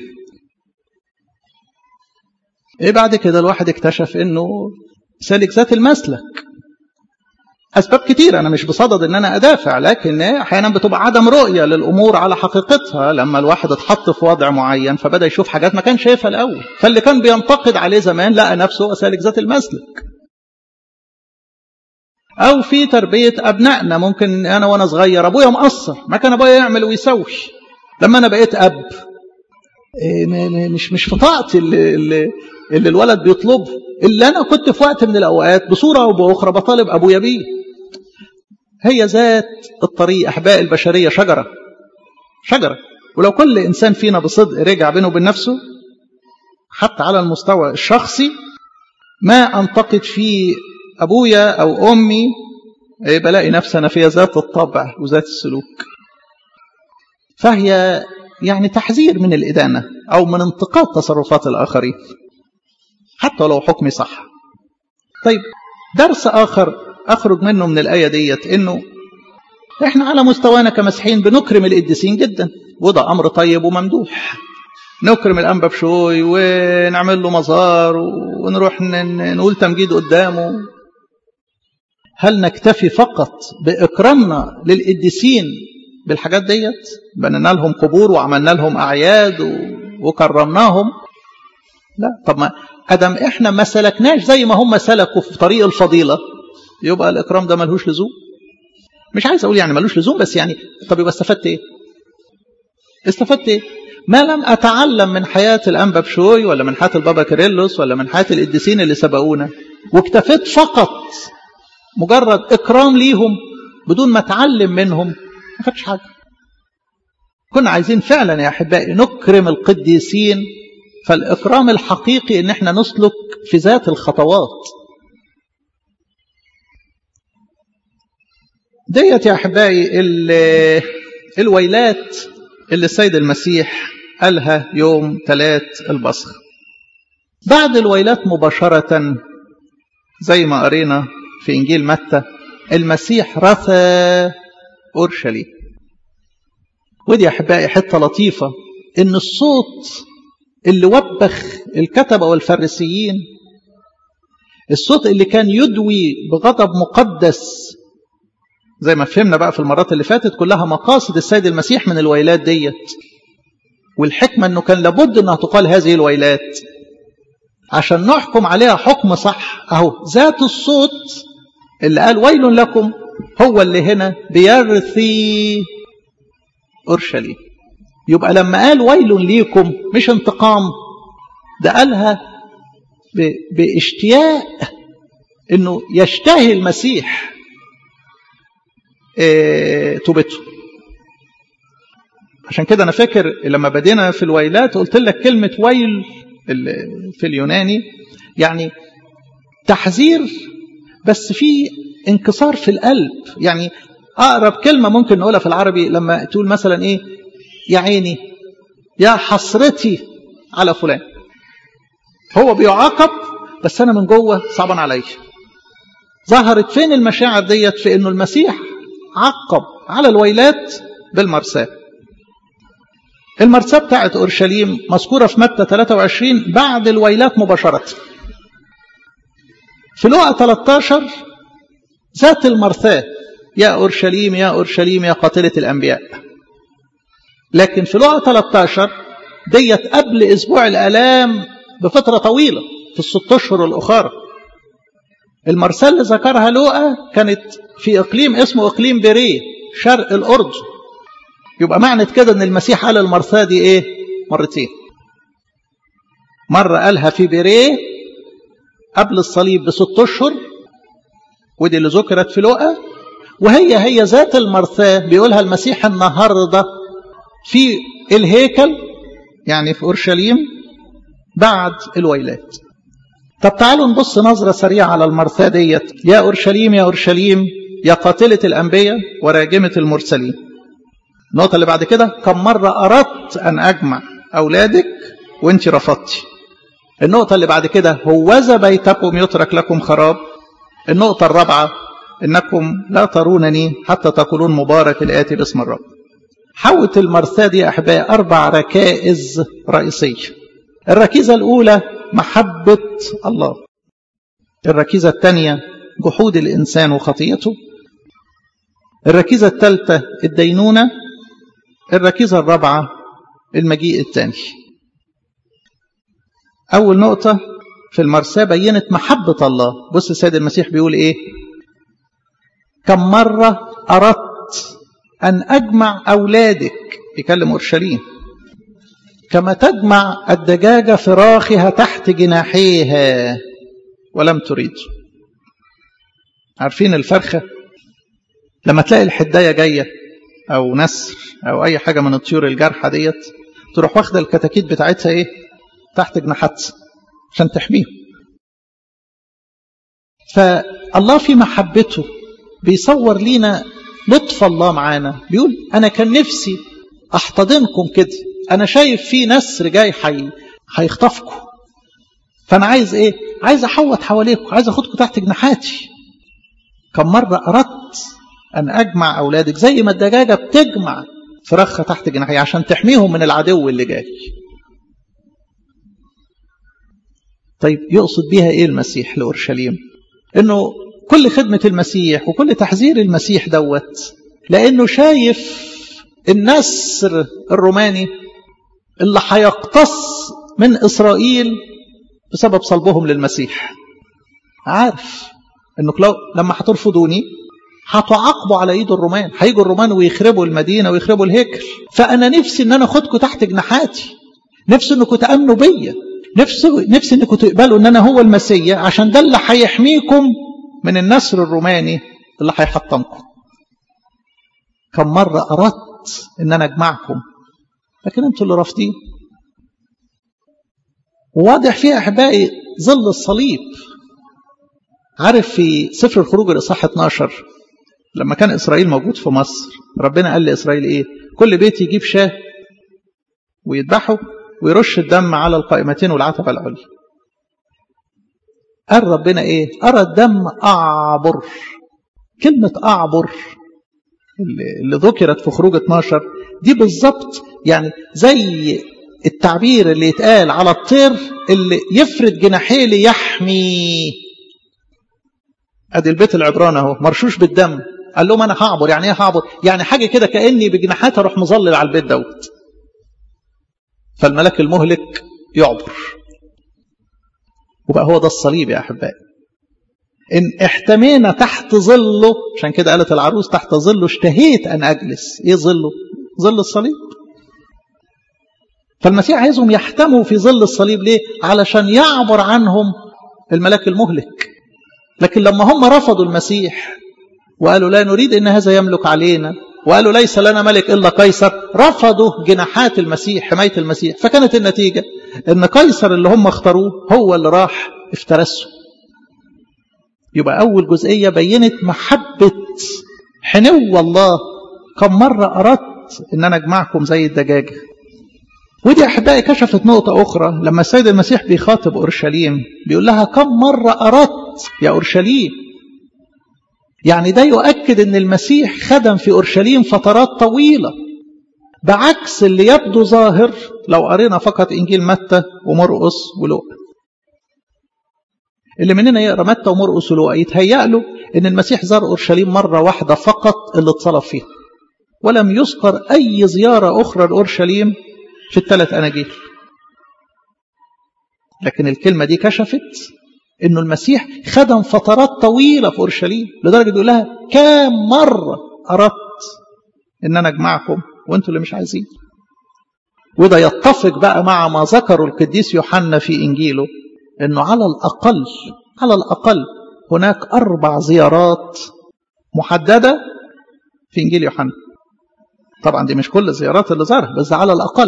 ايه بعد كده الواحد اكتشف انه سالك ذات المسلك. اسباب كتير، انا مش بصدد ان انا ادافع، لكن احيانا بتبقى عدم رؤية للامور على حقيقتها. لما الواحد اتحط في وضع معين فبدأ يشوف حاجات ما كان شايفها الاول، فاللي كان بينتقد عليه زمان لقى نفسه سالك ذات المسلك. أو في تربية أبنائنا. ممكن أنا وأنا صغير أبويا مقصر، ما كان أبويا يعمل ويسوي. لما أنا بقيت أب مش مش في طاقتي اللي, اللي, اللي الولد بيطلبه، اللي أنا كنت في وقت من الأوقات بصورة أو بأخرى بطالب أبويا بيه. هي ذات الطريق أحباء البشرية شجرة شجرة، ولو كل إنسان فينا بصدق رجع بينه وبين نفسه حتى على المستوى الشخصي، ما أنتقد في أبويا أو أمي بلاقي نفسنا فيها ذات الطبع وذات السلوك. فهي يعني تحذير من الإدانة أو من انتقاد تصرفات الآخرين حتى لو حكمي صح. طيب درس آخر أخرج منه من الآية ديت، إنه إحنا على مستوانا كمسيحيين بنكرم القديسين جدا، وده أمر طيب وممدوح. نكرم الأنبا بشوي ونعمل له مزار ونروح نقول تمجيد قدامه. هل نكتفي فقط بإكرامنا للقديسين بالحاجات ديت؟ بنينا لهم قبور وعملنا لهم أعياد وكرمناهم؟ لا. طب ما أدم إحنا ما سلكناش زي ما هم سلكوا في طريق الفضيلة، يبقى الإكرام ده ملهوش لزوم. مش عايز أقول يعني ملوش لزوم، بس يعني طب يبقى استفدت إيه؟ استفدت إيه؟ ما لم أتعلم من حياة الأنبا بشوي ولا من حياة البابا كيرلس ولا من حياة القديسين اللي سبقونا، واكتفيت فقط مجرد إكرام ليهم بدون ما أتعلم منهم، ما خدش حاجة. كنا عايزين فعلا يا أحبائي نكرم القديسين، فالإكرام الحقيقي إن احنا نسلك في ذات الخطوات ديت. يا أحبائي الويلات اللي السيد المسيح قالها يوم ثلاث البصخ، بعد الويلات مباشرة زي ما قرينا في إنجيل متى، المسيح رثى أورشليم. ودي يا أحبائي حتة لطيفة، إن الصوت اللي وبخ الكتبة والفريسيين، الصوت اللي كان يدوي بغضب مقدس، زي ما فهمنا بقى في المرات اللي فاتت كلها مقاصد السيد المسيح من الويلات ديت، والحكمة أنه كان لابد أنها تقال هذه الويلات عشان نحكم عليها حكم صح. أهو ذات الصوت اللي قال ويل لكم هو اللي هنا بيرثي أورشليم. يبقى لما قال ويل ليكم مش انتقام، ده قالها باشتياق انه يشتهي المسيح اه توبته. عشان كده انا فاكر لما بدينا في الويلات قلت لك كلمة ويل في اليوناني يعني تحذير، بس في انكسار في القلب. يعني اقرب كلمة ممكن نقولها في العربي لما تقول مثلا ايه، يا عيني، يا حسرتي على فلان. هو بيعاقب بس أنا من جوه صعبان عليه. ظهرت فين المشاعر ديت؟ في إنه المسيح عقب على الويلات بالمرساة. المرساة بتاعت أورشليم مذكورة في متى ثلاثة وعشرين بعد الويلات مباشرة. في لوقا ثلاثة عشر ذات المرساة، يا أورشليم يا أورشليم يا قاتلة الأنبياء. لكن في لوقا ثلاثة عشر ديت قبل أسبوع الآلام بفترة طويلة في الست أشهر الأخرى. المرسال اللي ذكرها لوقا كانت في إقليم اسمه إقليم بيريه شرق الأردن. يبقى معنى كده أن المسيح قال المرساة دي إيه؟ مرتين. مرة قالها في بيريه قبل الصليب بست أشهر، ودي اللي ذكرت في لوقا، وهي هي ذات المرساة بيقولها المسيح النهارده في الهيكل، يعني في أورشليم بعد الويلات. طب تعالوا نبص نظرة سريعة على المرثاة ديت. يا أورشليم يا أورشليم يا قاتلة الأنبياء وراجمة المرسلين. النقطة اللي بعد كده، كم مرة أردت أن أجمع أولادك وانت رفضتي. النقطة اللي بعد كده، هوذا بيتكم يترك لكم خراب. النقطة الرابعة، إنكم لا ترونني حتى تقولون مبارك الآتي باسم الرب. حوت المرثاة دي أحباء أربع ركائز رئيسية. الركيزة الأولى محبة الله، الركيزة الثانية جحود الإنسان وخطيئته، الركيزة الثالثة الدينونة، الركيزة الرابعة المجيء الثاني. أول نقطة في المرثاة بينت محبة الله. بص السيد المسيح بيقول إيه؟ كم مرة أردت أن أجمع أولادك، يكلم أورشليم، كما تجمع الدجاجة فراخها تحت جناحيها ولم تريد. عارفين الفرخة لما تلاقي الحداية جاية أو نسر أو أي حاجة من الطيور الجارحة ديت، تروح واخدة الكتاكيت بتاعتها إيه تحت جناحاتها عشان تحميهم. فالله في محبته بيصور لينا لطف الله معانا، بيقول أنا كان نفسي أحتضنكم كده، أنا شايف في نسر جاي حي هيخطفكم، فأنا عايز إيه؟ عايز أحوط حواليكم، عايز أخدكم تحت جناحاتي. كم مرة أردت أن أجمع أولادك، زي ما الدجاجة بتجمع فراخها تحت جناحيها عشان تحميهم من العدو اللي جاي. طيب يقصد بيها إيه المسيح لأورشليم؟ إنه كل خدمة المسيح وكل تحذير المسيح دوت لأنه شايف النسر الروماني اللي هيقتص من إسرائيل بسبب صلبهم للمسيح. عارف إنه لو لما هترفضوني هتعاقبوا على ايد الرومان، هيجوا الرومان ويخربوا المدينة ويخربوا الهيكل، فأنا نفسي إن أنا أخدكم تحت جناحاتي، نفسي إنكم تأمنوا بيا، نفسي نفسي إنكم تقبلوا إن أنا هو المسيح، عشان ده اللي هيحميكم من النسر الروماني اللي هيحطمكم. كم مرة أردت إن أنا أجمعكم لكن أنتوا اللي رافضين. وواضح فيها أحبائي ظل الصليب. عارف في سفر الخروج الإصحاح اتناشر لما كان إسرائيل موجود في مصر، ربنا قال لإسرائيل إيه؟ كل بيت يجيب شاه ويذبحه ويرش الدم على القائمتين والعتبة العليا. قال ربنا إيه؟ أرى الدم أعبر. كلمة أعبر اللي ذكرت في خروج اتناشر دي بالضبط يعني زي التعبير اللي يتقال على الطير اللي يفرد جناحيه ليحمي. ادي البيت العبراني اهو مرشوش بالدم، قال لهم انا هعبر. يعني ايه هعبر؟ يعني حاجه كده كاني بجناحاتي اروح مظلل على البيت دوت، فالملاك المهلك يعبر. وبقى هو ده الصليب يا احبائي، ان احتمينا تحت ظله، عشان كده قالت العروس تحت ظله اشتهيت ان اجلس. ايه ظله؟ ظل الصليب. فالمسيح عايزهم يحتموا في ظل الصليب. ليه؟ علشان يعبر عنهم الملاك المهلك. لكن لما هم رفضوا المسيح وقالوا لا نريد ان هذا يملك علينا، وقالوا ليس لنا ملك الا قيصر، رفضوا جناحات المسيح، حمايه المسيح. فكانت النتيجه ان قيصر اللي هم اختاروه هو اللي راح افترسه. يبقى اول جزئيه بينت محبه حنو الله. كم مره اردت ان انا اجمعكم زي الدجاجه. ودي احبائي كشفت نقطه اخرى لما السيد المسيح بيخاطب اورشليم، بيقول لها كم مره اردت يا اورشليم. يعني ده يؤكد ان المسيح خدم في اورشليم فترات طويله، بعكس اللي يبدو ظاهر لو قرينا فقط انجيل متى ومرقس ولوقا. اللي مننا يقرا متى ومرقس ولوقا يتهيأ له ان المسيح زار اورشليم مره واحده فقط اللي اتصلب فيها، ولم يذكر اي زياره اخرى لاورشليم في الثلاث اناجيل. لكن الكلمه دي كشفت انه المسيح خدم فترات طويله في اورشليم، لدرجه يقول لها كام مره اردت ان انا اجمعكم وانتوا اللي مش عايزين. وده يتفق بقى مع ما ذكره القديس يوحنا في انجيله، انه على الاقل على الاقل هناك اربع زيارات محدده في انجيل يوحنا. طبعا دي مش كل الزيارات اللي زارها، بس على الاقل.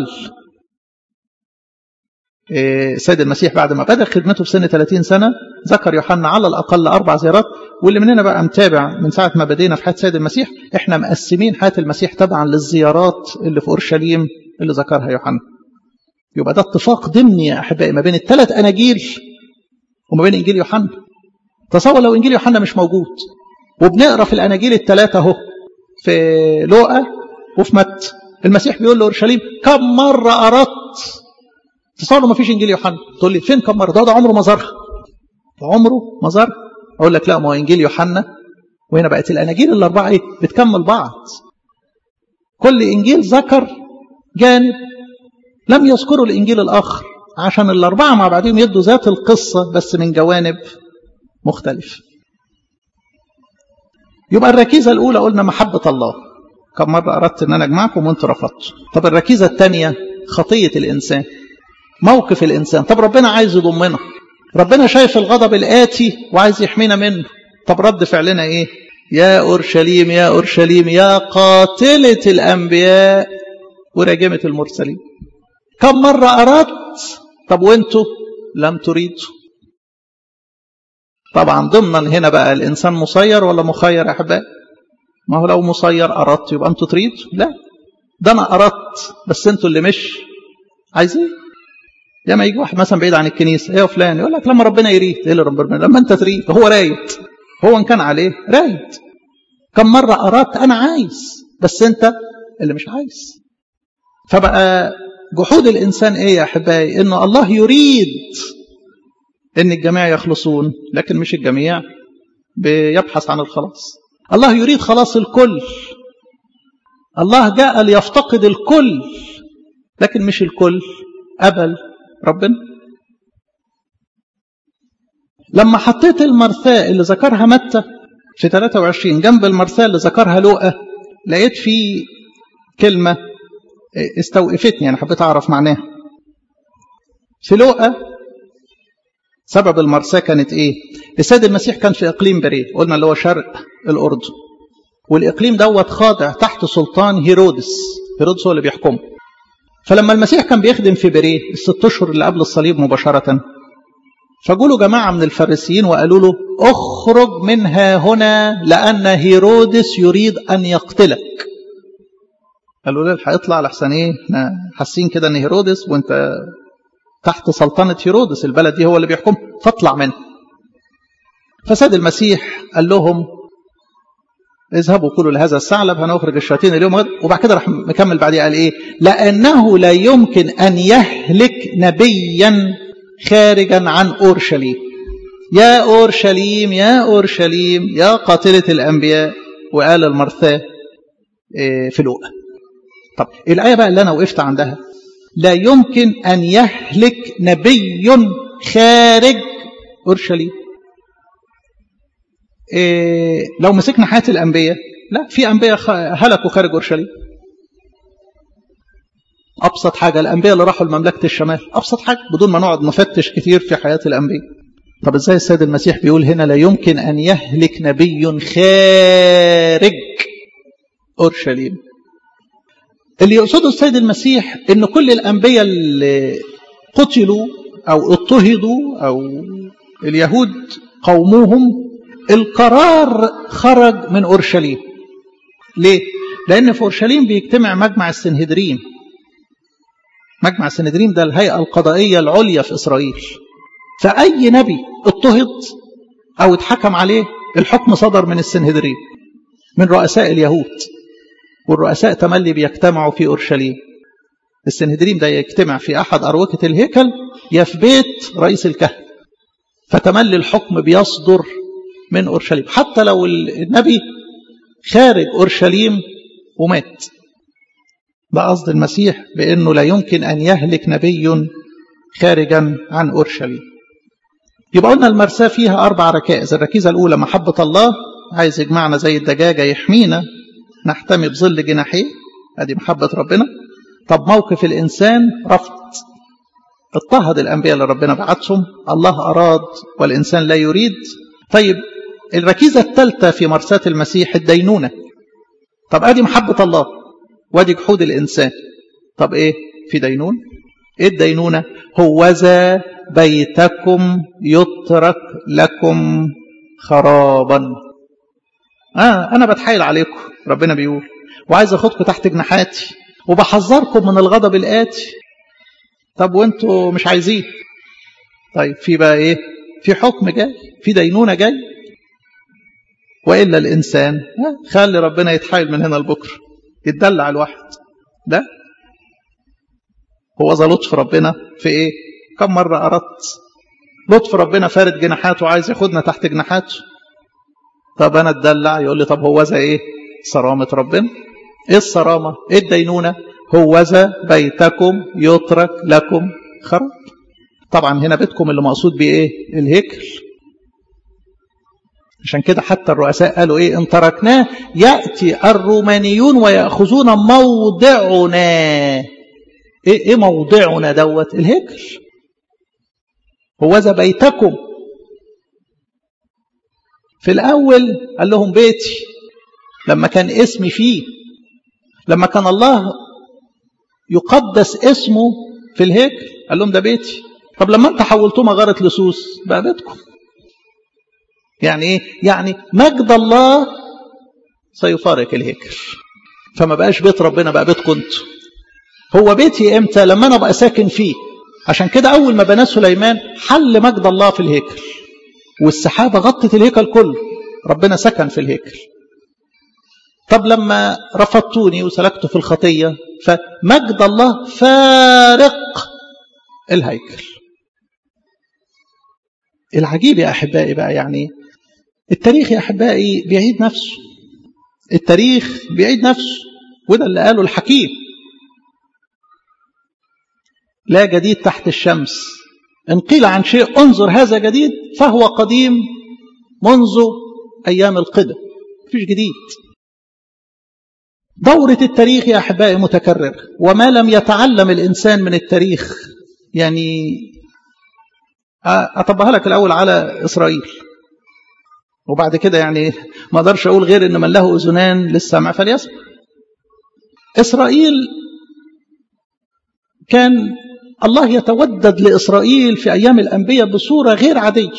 السيد المسيح بعد ما بدأ خدمته في سن ثلاثين سنة ذكر يوحنا على الأقل أربع زيارات. واللي مننا بقى متابع من ساعة ما بدينا في حياة السيد المسيح، احنا مقسمين حياة المسيح تبعا للزيارات اللي في أورشليم اللي ذكرها يوحنا. يبقى ده اتفاق ضمني يا أحبائي ما بين الثلاث أناجيل وما بين إنجيل يوحنا. تصور لو إنجيل يوحنا مش موجود وبنقرأ في الأناجيل الثلاثة اهو، في لوقا وفي متى، المسيح بيقول لأورشليم كم مرة أردت. تصوروا ما فيش انجيل يوحنا، تقول لي فين كم مره؟ ده, ده عمره ما زارها، عمره ما زارها. اقول لك لا، ما هو انجيل يوحنا. وهنا بقت الاناجيل الاربعه ايه؟ بتكمل بعض. كل انجيل ذكر جانب لم يذكره الانجيل الاخر، عشان الاربعه مع بعضهم يدوا ذات القصه بس من جوانب مختلفه. يبقى الركيزة الأولى قلنا محبة الله، كم مرة أردت أن أنا أجمعكم وأنتوا رفضتوا. طب الركيزة الثانية خطية الإنسان، موقف الإنسان. طب ربنا عايز يضمنا، ربنا شايف الغضب الآتي وعايز يحمينا منه. طب رد فعلنا إيه؟ يا أورشليم يا أورشليم يا قاتلة الأنبياء وراجمة المرسلين. كم مرة أردت، طب وأنتوا لم تريدوا. طبعا ضمنا هنا بقى الإنسان مسير ولا مخير يا أحبائي؟ ما هو لو مسير أردت يبقى أنتوا تريدوا؟ لا، ده أنا أردت بس أنتوا اللي مش عايزين. يا ما يجي واحد مثلا بعيد عن الكنيسة، إيه يا فلان، يقول لك لما ربنا يريد. إيه اللي ربنا؟ لما أنت تريد. هو رايد، هو إن كان عليه رايد. كم مرة أردت أنا عايز بس أنت اللي مش عايز. فبقى جحود الإنسان إيه يا أحبائي؟ إنه الله يريد إن الجميع يخلصون لكن مش الجميع بيبحث عن الخلاص. الله يريد خلاص الكل، الله جاء ليفتقد الكل لكن مش الكل قبل ربنا. لما حطيت المرثاة اللي ذكرها متى في ثلاثة وعشرين جنب المرثاة اللي ذكرها لوقا، لقيت في كلمة استوقفتني، أنا حبيت أعرف معناها. في لوقا سبب المرثاة كانت إيه؟ السيد المسيح كان في إقليم بريه، قلنا اللي هو شرق الأردن، والإقليم دوت خاضع تحت سلطان هيرودس. هيرودس هو اللي بيحكمه. فلما المسيح كان بيخدم في بريه الست أشهر اللي قبل الصليب مباشرة، فقولوا جماعة من الفارسيين وقالوا له اخرج منها هنا لأن هيرودس يريد أن يقتلك. قالوا له الحق اطلع لحسن ايه، احنا حاسين كده ان هيرودس وانت تحت سلطنة هيرودس، البلد دي هو اللي بيحكم، فاطلع منه. فساد المسيح قال لهم اذهبوا كلوا لهذا الثعلب هنخرج الشياطين اليوم غد. وبعد كده راح مكمل بعديه قال ايه؟ لأنه لا يمكن أن يهلك نبيا خارجا عن أورشليم. يا أورشليم يا أورشليم يا قاتلة الأنبياء. وقال المرثاة في لوقا. طب الآية بقى اللي أنا وقفت عندها، لا يمكن أن يهلك نبي خارج أورشليم. إيه لو مسكنا حياة الأنبياء، لا، في أنبياء هلكوا خارج أورشليم. أبسط حاجة الأنبياء اللي راحوا لمملكة الشمال، أبسط حاجة بدون ما نقعد نفتش كتير في حياة الأنبياء. طب إزاي السيد المسيح بيقول هنا لا يمكن أن يهلك نبي خارج أورشليم؟ اللي يقصده السيد المسيح إن كل الأنبياء اللي قتلوا أو اضطهدوا أو اليهود قوموهم، القرار خرج من أورشليم. ليه؟ لأن في أورشليم بيجتمع مجمع السنهدرين. مجمع السنهدرين ده الهيئة القضائية العليا في إسرائيل. فأي نبي اضطهد أو اتحكم عليه الحكم صدر من السنهدرين، من رؤساء اليهود. والرؤساء تملي بيجتمعوا في أورشليم. السنهدرين ده يجتمع في أحد أروقة الهيكل يا في بيت رئيس الكهنة. فتملي الحكم بيصدر من أورشليم حتى لو النبي خارج أورشليم ومات. ده قصد المسيح بأنه لا يمكن أن يهلك نبي خارجا عن أورشليم. يبقى قلنا المرساة فيها أربع ركائز. الركيزة الأولى محبة الله، عايز يجمعنا زي الدجاجة يحمينا نحتمي بظل جناحيه، هذه محبة ربنا. طب موقف الإنسان رفض، اضطهد الأنبياء اللي ربنا بعتهم، الله أراد والإنسان لا يريد. طيب الركيزة الثالثة في مرساة المسيح الدينونة. طب أدي محبة الله وادي جحود الإنسان. طب إيه في دينون؟ إيه الدينونة؟ هوذا بيتكم يترك لكم خرابا. آه أنا بتحايل عليكم، ربنا بيقول، وعايز أخدكم تحت جناحاتي وبحذركم من الغضب الآتي. طب وانتوا مش عايزين. طيب في بقى إيه؟ في حكم جاي، في دينونة جاي. وإلا الإنسان آه خلي ربنا يتحايل من هنا لبكرة، يتدلع الواحد. ده هو ذا لطف ربنا في إيه؟ كم مرة أردت لطف ربنا فارد جناحاته عايز ياخدنا تحت جناحاته. طب أنا اتدلع، يقول لي طب هو ذا إيه؟ صرامة ربنا. إيه الصرامة؟ إيه الدينونة؟ هو ذا بيتكم يترك لكم خراب. طبعا هنا بيتكم اللي مقصود بيه إيه؟ الهيكل. عشان كده حتى الرؤساء قالوا ايه؟ ان تركناه يأتي الرومانيون ويأخذون موضعنا. ايه ايه موضعنا دوت؟ الهيكل. هوذا بيتكم. في الاول قال لهم بيتي، لما كان اسمي فيه، لما كان الله يقدس اسمه في الهيكل قال لهم ده بيتي. طب لما انت حولتوه مغارة لصوص بقى بيتكم. يعني ايه؟ يعني مجد الله سيفارق الهيكل، فما بقاش بيت ربنا، بقى بيتكم انتوا. هو بيتي امتى؟ لما انا بقى ساكن فيه. عشان كده اول ما بنى سليمان حل مجد الله في الهيكل، والسحابة غطت الهيكل كله، ربنا سكن في الهيكل. طب لما رفضتوني وسلكت في الخطية فمجد الله فارق الهيكل. العجيب يا أحبائي بقى، يعني التاريخ يا أحبائي بيعيد نفسه. التاريخ بيعيد نفسه، وده اللي قاله الحكيم: لا جديد تحت الشمس، إن قيل عن شيء انظر هذا جديد فهو قديم منذ أيام القدم. مفيش جديد. دورة التاريخ يا أحبائي متكررة، وما لم يتعلم الإنسان من التاريخ. يعني أطبقها لك الأول على إسرائيل، وبعد كده يعني ما أقدرش أقول غير إن من له أذنان للسمع فليسمع. إسرائيل كان الله يتودد لإسرائيل في أيام الأنبياء بصورة غير عادية،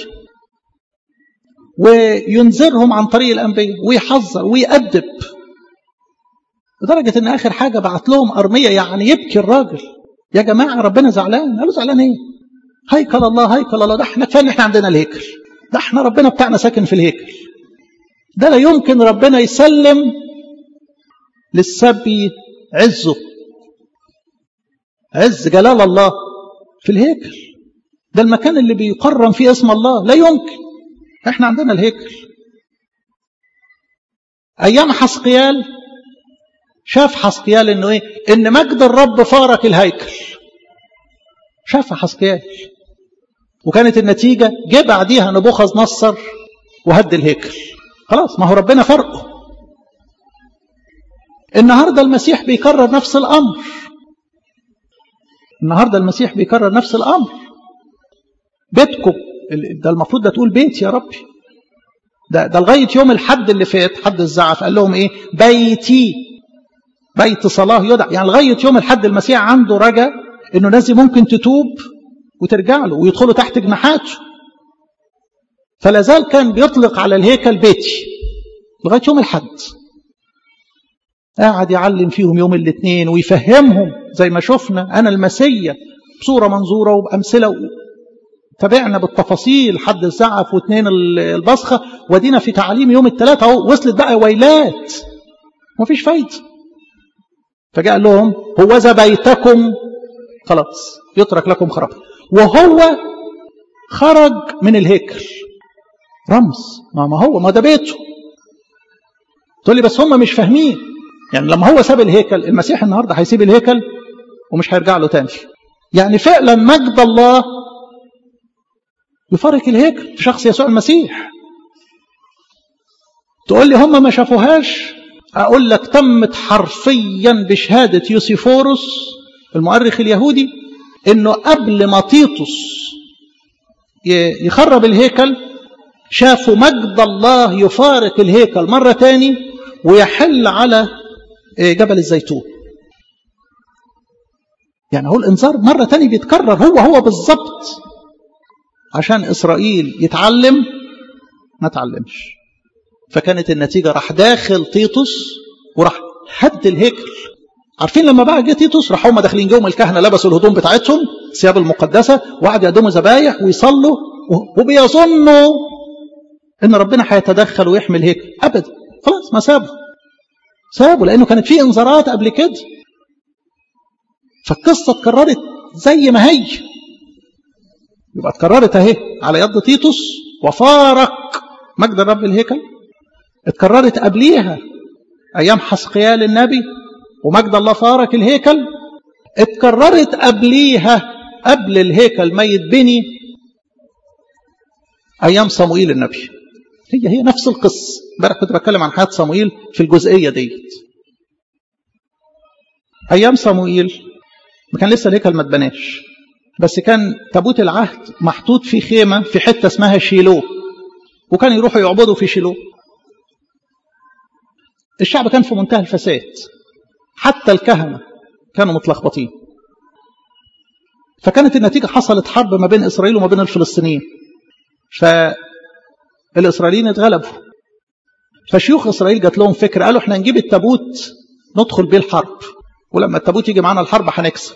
وينذرهم عن طريق الأنبياء ويحذر ويأدب، لدرجة إن آخر حاجة بعت لهم أرمية. يعني يبكي الراجل: يا جماعة ربنا زعلان. قالوا: زعلان إيه؟ هيكل الله هيكل الله، ده احنا كفاية احنا عندنا الهيكل، ده احنا ربنا بتاعنا ساكن في الهيكل، ده لا يمكن ربنا يسلم للسبي عزه، عز جلال الله في الهيكل، ده المكان اللي بيقرن فيه اسم الله، لا يمكن، احنا عندنا الهيكل. ايام حسقيال شاف حسقيال انه ايه؟ ان مجد الرب فارق الهيكل. شاف حسقيال، وكانت النتيجة جه بعديها نبوخذ نصر وهد الهيكل. خلاص، ما هو ربنا فرقه. النهاردة المسيح بيكرر نفس الأمر. النهاردة المسيح بيكرر نفس الأمر. بيتكم ده المفروض ده تقول بيت يا ربي. ده, ده لغاية يوم الحد اللي فات حد الزعف قال لهم ايه؟ بيتي بيت صلاة يدعى. يعني لغاية يوم الحد المسيح عنده رجاء انه ناس ممكن تتوب وترجع له ويدخلوا تحت جناحاته. فلازال كان بيطلق على الهيكل بيتي لغاية يوم الحد. قاعد يعلم فيهم يوم الاثنين ويفهمهم زي ما شفنا أنا المسيا بصورة منظورة وبأمثلة، تابعنا بالتفاصيل حد الزعف واثنين البصخة، ودينا في تعليم يوم الثلاثة اهو. وصلت بقى ويلات مفيش فايدة. فجاء لهم: هوذا بيتكم خلاص يترك لكم خراب. وهو خرج من الهيكل رمز. ما هو ما ده بيته. تقول لي بس هم مش فاهمين. يعني لما هو ساب الهيكل، المسيح النهارده هيسيب الهيكل ومش هيرجع له تاني. يعني فعلا مجد الله يفارق الهيكل في شخص يسوع المسيح. تقول لي هم ما شافوهاش. اقول لك تمت حرفيا بشهادة يوسيفوروس المؤرخ اليهودي انه قبل ما تيتوس يخرب الهيكل شافوا مجد الله يفارق الهيكل مرة تاني ويحل على جبل الزيتون. يعني هو الانذار مرة تاني بيتكرر هو هو بالضبط، عشان إسرائيل يتعلم ما تعلمش. فكانت النتيجة راح داخل تيتوس وراح هد الهيكل. عارفين لما بقى جه تيتوس راح هم داخلين جوهم الكهنة لبسوا الهدوم بتاعتهم الثياب المقدسة وقعدوا يقدموا ذبايح ويصلوا وبيظنوا ان ربنا هيتدخل ويحمي الهيكل. ابدا، خلاص ما سابوا سابوا لانه كانت فيه انذارات قبل كده. فالقصة اتكررت زي ما هي، يبقى اتكررت اهي على يد تيتوس وفارق مجد الرب الهيكل. اتكررت قبليها ايام حسقيال النبي ومجد الله فارق الهيكل. اتكررت قبليها قبل الهيكل ما يتبني ايام صموئيل النبي. هي هي نفس القصة. امبارح كنت بتكلم عن حياة صموئيل في الجزئية ديت. أيام صموئيل ما كان لسه الهيكل ما اتبناش، بس كان تابوت العهد محطوط في خيمة في حتة اسمها شيلو، وكان يروحوا يعبدوا في شيلو. الشعب كان في منتهى الفساد، حتى الكهنة كانوا متلخبطين. فكانت النتيجة حصلت حرب ما بين إسرائيل وما بين الفلسطينيين، فالإسرائيليين اتغلبوا. فشيوخ إسرائيل جات لهم فكرة، قالوا احنا نجيب التابوت ندخل بيه الحرب، ولما التابوت يجي معانا الحرب هنكسب.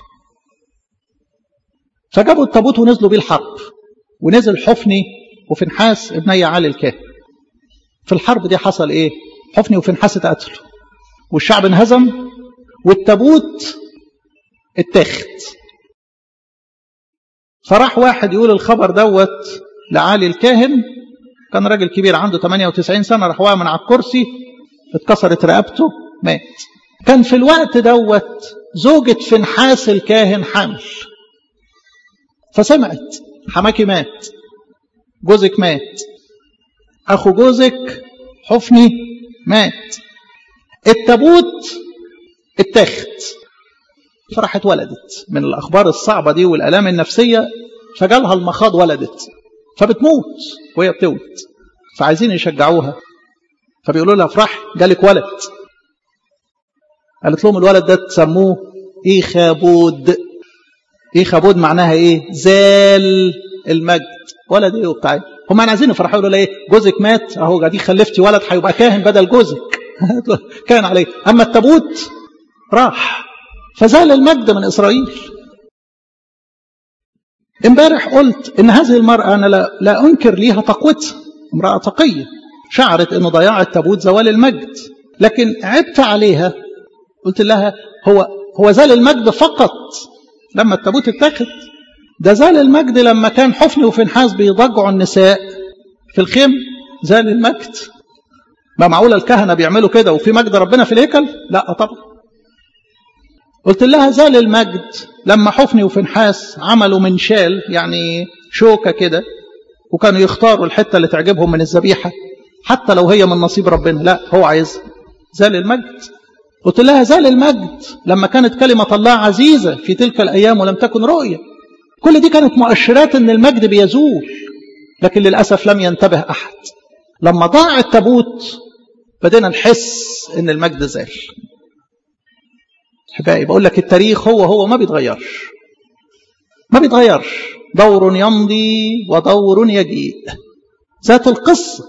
فجابوا التابوت ونزلوا بيه الحرب، ونزل حفني وفنحاس ابني علي الكاهن. في الحرب دي حصل ايه؟ حفني وفنحاس اتقتلوا، والشعب انهزم، والتابوت اتاخد. فراح واحد يقول الخبر دوت لعلي الكاهن، كان راجل كبير عنده ثمانية وتسعين سنة، راح واقع من على الكرسي، اتكسرت رقبته، مات. كان في الوقت دوت زوجة فنحاس الكاهن حامل، فسمعت حماكي مات، جوزك مات، أخو جوزك حفني مات، التابوت اتاخد. فراحت ولدت من الأخبار الصعبة دي والآلام النفسية، فجالها المخاض، ولدت، فبتموت وهي بتولد. فعايزين يشجعوها، فبيقولوا لها افرح جالك ولد. قالت لهم الولد ده تسموه إيخابود. إيخابود معناها ايه؟ زال المجد. ولد ايه وبتاع ايه؟ هم عايزين يفرحوا، يقولوا لها ايه؟ جوزك مات اهو، دي خلفتي ولد هيبقى كاهن بدل جوزك. كان عليه. اما التابوت راح، فزال المجد من إسرائيل. امبارح قلت ان هذه المرأة انا لا, لا انكر ليها تقوتها، امرأة تقية، شعرت انه ضياع التابوت زوال المجد، لكن عبت عليها. قلت لها هو هو زال المجد فقط لما التابوت اتاخد؟ ده زال المجد لما كان حفني وفنحاس بيضجعوا النساء في الخيم، زال المجد. ما معقولة الكهنة بيعملوا كده وفي مجد ربنا في الهيكل؟ لا طبعا. قلت لها زال المجد لما حفني وفنحاس عملوا منشال، يعني شوكة كده، وكانوا يختاروا الحتة اللي تعجبهم من الذبيحة حتى لو هي من نصيب ربنا، لا هو عايز. زال المجد. قلت لها زال المجد لما كانت كلمة الله عزيزة في تلك الأيام ولم تكن رؤية. كل دي كانت مؤشرات ان المجد بيزول، لكن للأسف لم ينتبه أحد. لما ضاع التابوت بدينا نحس ان المجد زال. حبائي بقول لك التاريخ هو هو ما بيتغيرش، ما بيتغيرش، دور يمضي ودور يجيء، ذات القصة.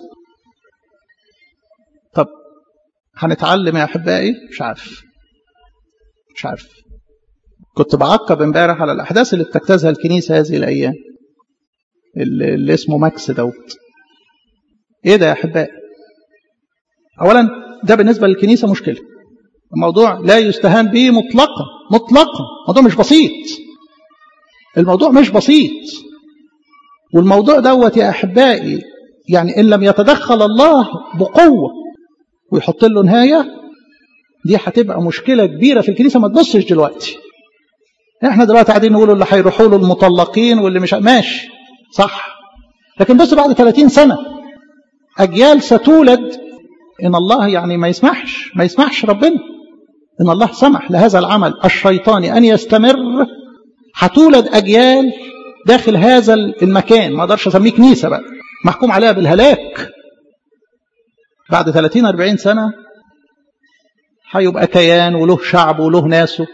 طب هنتعلم يا أحبائي؟ مش عارف مش عارف كنت بعقب امبارح على الأحداث اللي بتجتازها الكنيسة هذه الأيام، اللي, اللي اسمه ماكس دوت. ايه ده يا أحبائي؟ أولا ده بالنسبة للكنيسة مشكلة، الموضوع لا يستهان به مطلقا مطلقا. الموضوع مش بسيط، الموضوع مش بسيط. والموضوع دوت يا أحبائي يعني إن لم يتدخل الله بقوة ويحط له نهاية، دي هتبقى مشكلة كبيرة في الكنيسة. ما تبصش دلوقتي، احنا دلوقتي قاعدين نقول اللي هيروحوا له المطلقين واللي مش ماشي صح، لكن بص بعد ثلاثين سنة أجيال ستولد. إن الله يعني ما يسمحش ما يسمحش ربنا إن الله سمح لهذا العمل الشيطاني أن يستمر، هتولد أجيال داخل هذا المكان، ما أقدرش أسميه كنيسة بقى، محكوم عليها بالهلاك. بعد ثلاثين أربعين سنة هيبقى كيان وله شعب وله ناسه.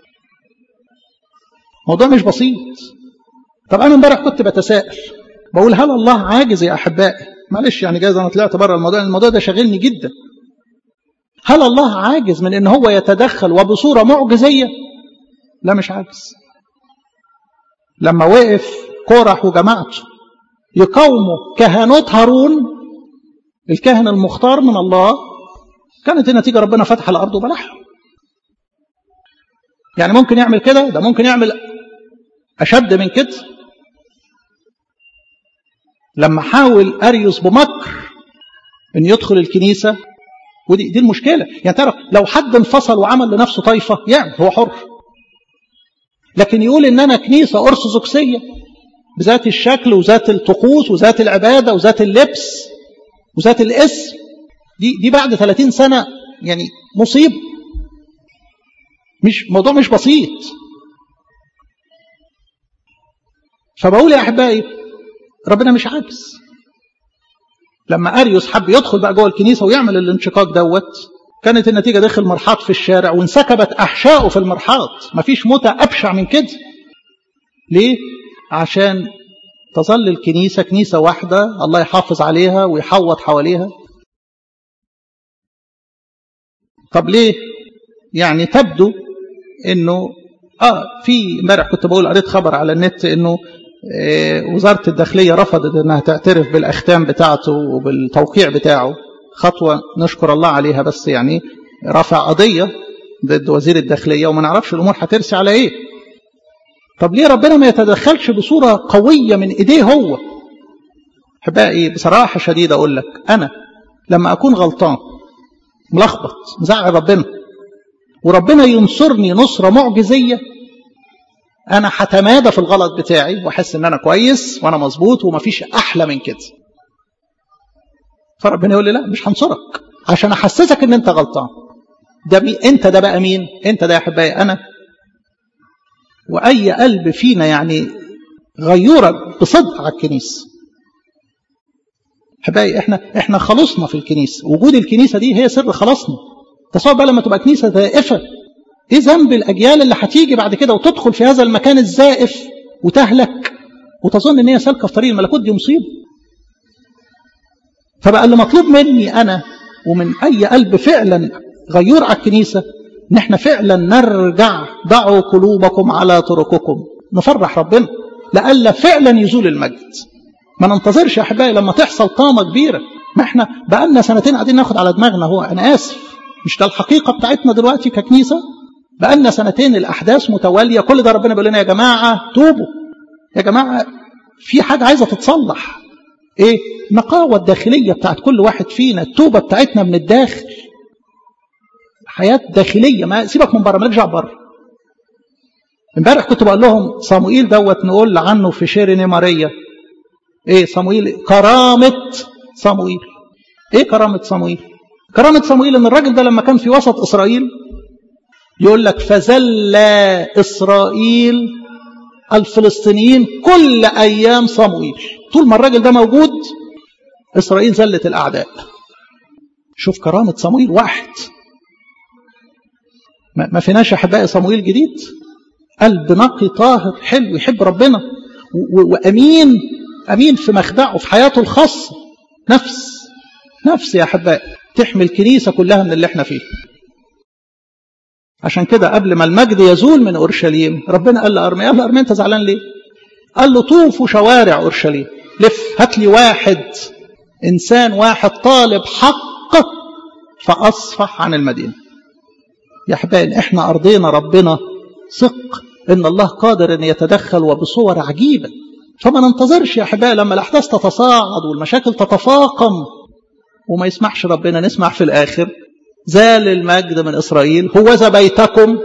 موضوع مش بسيط. طب أنا امبارح كنت بتساءل بقول هل الله عاجز يا أحبائي؟ معلش يعني جايز أنا طلعت بره الموضوع، الموضوع ده شاغلني جدا. هل الله عاجز من إن هو يتدخل وبصورة معجزية؟ لا مش عاجز. لما وقف كورح وجماعته يقاوموا كهنوت هارون الكاهن المختار من الله، كانت النتيجة ربنا فتح الأرض وبلعهم. يعني ممكن يعمل كده، ده ممكن يعمل أشد من كده. لما حاول أريوس بمكر أن يدخل الكنيسة، ودي دي المشكلة. يعني تعرف لو حد انفصل وعمل لنفسه طائفة يعمل، هو حر. لكن يقول إن أنا كنيسة أرثوذكسية بذات الشكل وذات الطقوس وذات العبادة وذات اللبس، وذات الاسم دي دي بعد ثلاثين سنة يعني مصيبة، مش موضوع مش بسيط. فبقول يا أحبائي ربنا مش عاجز. لما أريوس حب يدخل بقى جوه الكنيسة ويعمل الانشقاق دوت، كانت النتيجة دخل مرحاض في الشارع وانسكبت أحشائه في المرحاض. مفيش موتة أبشع من كده. ليه؟ عشان تظل الكنيسة كنيسة واحدة الله يحافظ عليها ويحوط حواليها. طب ليه؟ يعني تبدو انه اه في امبارح كنت بقول قريت خبر على النت انه آه وزارة الداخلية رفضت انها تعترف بالاختام بتاعته وبالتوقيع بتاعه، خطوة نشكر الله عليها، بس يعني رفع قضية ضد وزير الداخلية وما نعرفش الامور هترسي على ايه. طب ليه ربنا ما يتدخلش بصورة قوية من ايديه هو؟ احبائي بصراحة شديدة اقول لك، انا لما اكون غلطان ملخبط مزعل ربنا وربنا ينصرني نصرة معجزية، أنا هتمادى في الغلط بتاعي وأحس إن أنا كويس وأنا مظبوط ومفيش أحلى من كده. فربنا يقول لي لا مش هنصرك عشان أحسسك إن أنت غلطان. ده مي أنت ده بقى مين؟ أنت ده يا حبايبي أنا. وأي قلب فينا يعني غيورك بصدق على الكنيسة. حبايبي إحنا إحنا خلصنا في الكنيسة، وجود الكنيسة دي هي سر خلاصنا. تصور بقى لما تبقى كنيسة زائفة، ايه ذنب الاجيال اللي هتيجي بعد كده وتدخل في هذا المكان الزائف وتهلك وتظن ان هي سالكه في طريق الملكوت؟ دي مصيبه. فبقى اللي مطلوب مني انا ومن اي قلب فعلا غيور على الكنيسه ان احنا فعلا نرجع، ضعوا قلوبكم على طرقكم، نفرح ربنا لألا فعلا يزول المجد. ما ننتظرش يا احبائي لما تحصل طامه كبيره. ما احنا بقى لنا سنتين قاعدين ناخد على دماغنا. هو انا اسف، مش ده الحقيقه بتاعتنا دلوقتي ككنيسه؟ بقى لنا سنتين الاحداث متواليه، كل ده ربنا بيقول لنا يا جماعه توبوا، يا جماعه في حاجه عايزه تتصلح. ايه؟ النقاوه الداخليه بتاعت كل واحد فينا، التوبه بتاعتنا من الداخل، حياه داخليه. ما سيبك من بره، مالكش دعوه بره. امبارح كنت بقول لهم صموئيل دوت نقول عنه في شير نيمارية ايه صموئيل؟ كرامه صموئيل. ايه كرامه صموئيل؟ كرامه صموئيل ان الراجل ده لما كان في وسط اسرائيل يقول لك فزل إسرائيل الفلسطينيين كل أيام صموئيل. طول ما الراجل ده موجود إسرائيل زلت الأعداء. شوف كرامة صموئيل واحد. ما فيناش أحبائي صموئيل جديد، قلب نقي طاهر حلو يحب ربنا وأمين، أمين في مخدعه في حياته الخاصة. نفس نفس يا أحبائي تحمل الكنيسة كلها من اللي احنا فيه. عشان كده قبل ما المجد يزول من أورشليم ربنا قال لأرميا، قال لأرميا أنت زعلان ليه؟ قال له طوفوا شوارع أورشليم، لف هات لي واحد إنسان واحد طالب حق فأصفح عن المدينة. يا حبايبي احنا أرضينا ربنا ثق إن الله قادر أن يتدخل وبصور عجيبة. فما ننتظرش يا حبايبي لما الأحداث تتصاعد والمشاكل تتفاقم وما يسمحش ربنا، نسمع في الآخر زال المجد من إسرائيل هوذا بيتكم.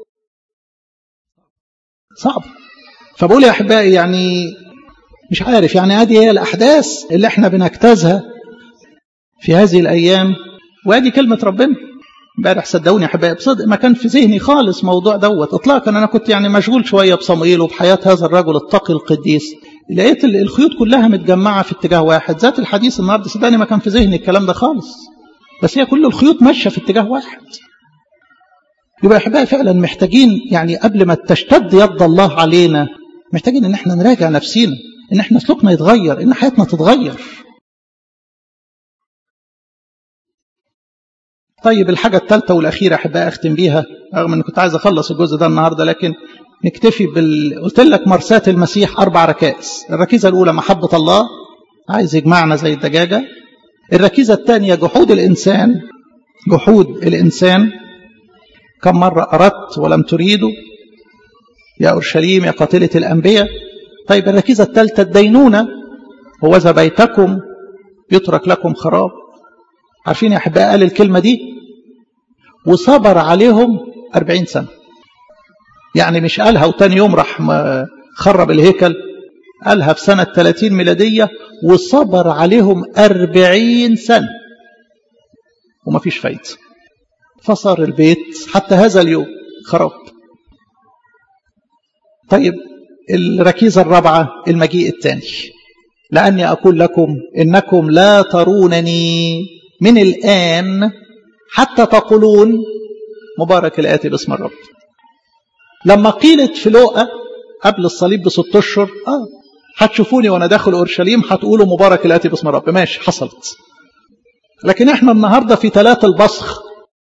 صعب. فبقول يا أحبائي يعني مش عارف، يعني هذه هي الأحداث اللي احنا بنجتازها في هذه الأيام، وادي كلمة ربنا. امبارح صدقوني يا أحبائي بصدق ما كان في ذهني خالص موضوع دوت إطلاقا. أنا كنت يعني مشغول شوية بصموئيل وبحياة هذا الرجل التقي القديس، لقيت الخيوط كلها متجمعة في اتجاه واحد. ذات الحديث النهارده صدقني ما كان في ذهني الكلام ده خالص، بس هي كل الخيوط ماشية في اتجاه واحد. يبقى يا أحبائي فعلا محتاجين يعني قبل ما تشتد يد الله علينا محتاجين ان احنا نراجع نفسينا، ان احنا سلوكنا يتغير، ان حياتنا تتغير. طيب الحاجة الثالثة والأخيرة أحبائي أختم بيها، رغم أن كنت عايز أخلص الجزء ده النهاردة، لكن نكتفي بال قلت لك مرساة المسيح أربع ركائز. الركيزة الأولى محبة الله، عايز يجمعنا زي الدجاجة. الركيزة الثانية جحود الإنسان، جحود الإنسان، كم مرة أردت ولم تريدوا يا أورشليم يا قاتلة الأنبياء. طيب الركيزة الثالثة الدينونة، هوذا بيتكم يترك لكم خراب. عارفين يا أحباء قال الكلمة دي وصبر عليهم أربعين سنة. يعني مش قالها وتاني يوم راح خرب الهيكل، قالها في سنة ثلاثين ميلادية وصبر عليهم أربعين سنة وما فيش فايدة، فصار البيت حتى هذا اليوم خراب. طيب الركيزة الرابعة المجيء الثاني، لأني أقول لكم إنكم لا ترونني من الآن حتى تقولون مبارك الآتي باسم الرب. لما قيلت في لوقا قبل الصليب بست أشهر آه هتشوفوني وأنا داخل أورشليم هتقولوا مبارك الآتي باسم الرب، ماشي حصلت. لكن احنا النهاردة في ثلاث البصخ،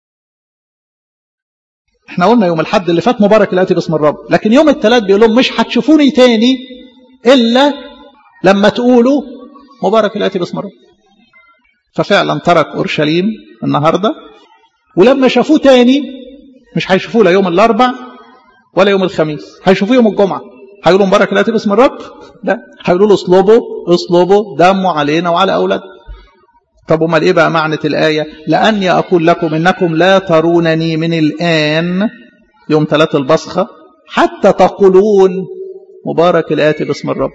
احنا قلنا يوم الحد اللي فات مبارك الآتي باسم الرب، لكن يوم الثلاث بيقول لهم مش هتشوفوني تاني إلا لما تقولوا مبارك الآتي باسم الرب. ففعلا ترك أورشليم النهاردة، ولما شافوه تاني مش هيشوفوه لا يوم الأربع ولا يوم الخميس، هيشوفوه يوم الجمعة. هيقولوا مبارك الآتي باسم الرب؟ لا، هيقولوا له اصلبوا اصلبوا دموا علينا وعلى أولاد. طب امال ايه بقى معنى الآية؟ لأني أقول لكم إنكم لا ترونني من الآن يوم ثلاث البصخة حتى تقولون مبارك الآتي باسم الرب.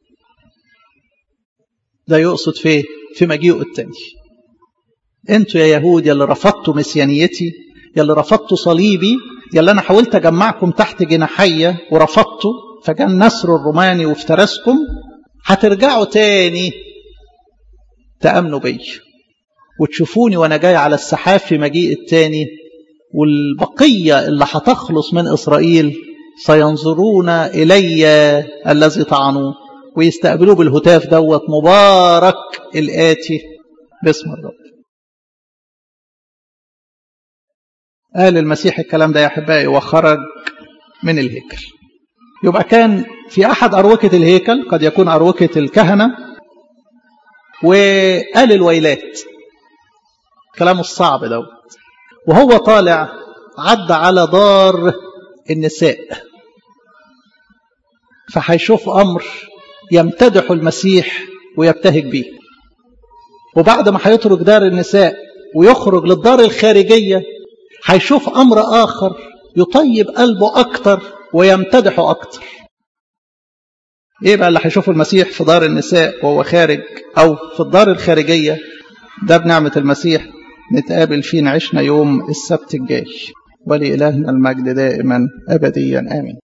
ده يقصد فيه في مجيئه التاني. انتوا يا يهود يلي رفضتوا مسيانيتي، يلي رفضتوا صليبي، يلي انا حاولت اجمعكم تحت جناحية ورفضتوا، فجاء النسر الروماني وافترسكم، هترجعوا تاني تأمنوا بي وتشوفوني وانا جاي على السحاب في مجيء التاني، والبقية اللي هتخلص من إسرائيل سينظرون إلي الذي طعنوه ويستقبلوه بالهتاف دوت مبارك الآتي باسم الرب. قال المسيح الكلام ده يا أحبائي وخرج من الهيكل. يبقى كان في أحد أروكة الهيكل، قد يكون أروكة الكهنة، وقال الويلات كلام الصعب دوت، وهو طالع عدى على دار النساء، فهيشوف أمر يمتدح المسيح ويبتهج به. وبعد ما هيترك دار النساء ويخرج للدار الخارجية هيشوف أمر آخر يطيب قلبه أكتر ويمتدحه أكتر. إيه بقى اللي هيشوفه المسيح في دار النساء وهو خارج أو في الدار الخارجية؟ ده بنعمة المسيح نتقابل فيه، نعيشنا يوم السبت الجاي. ولإلهنا المجد دائما أبديا آمين.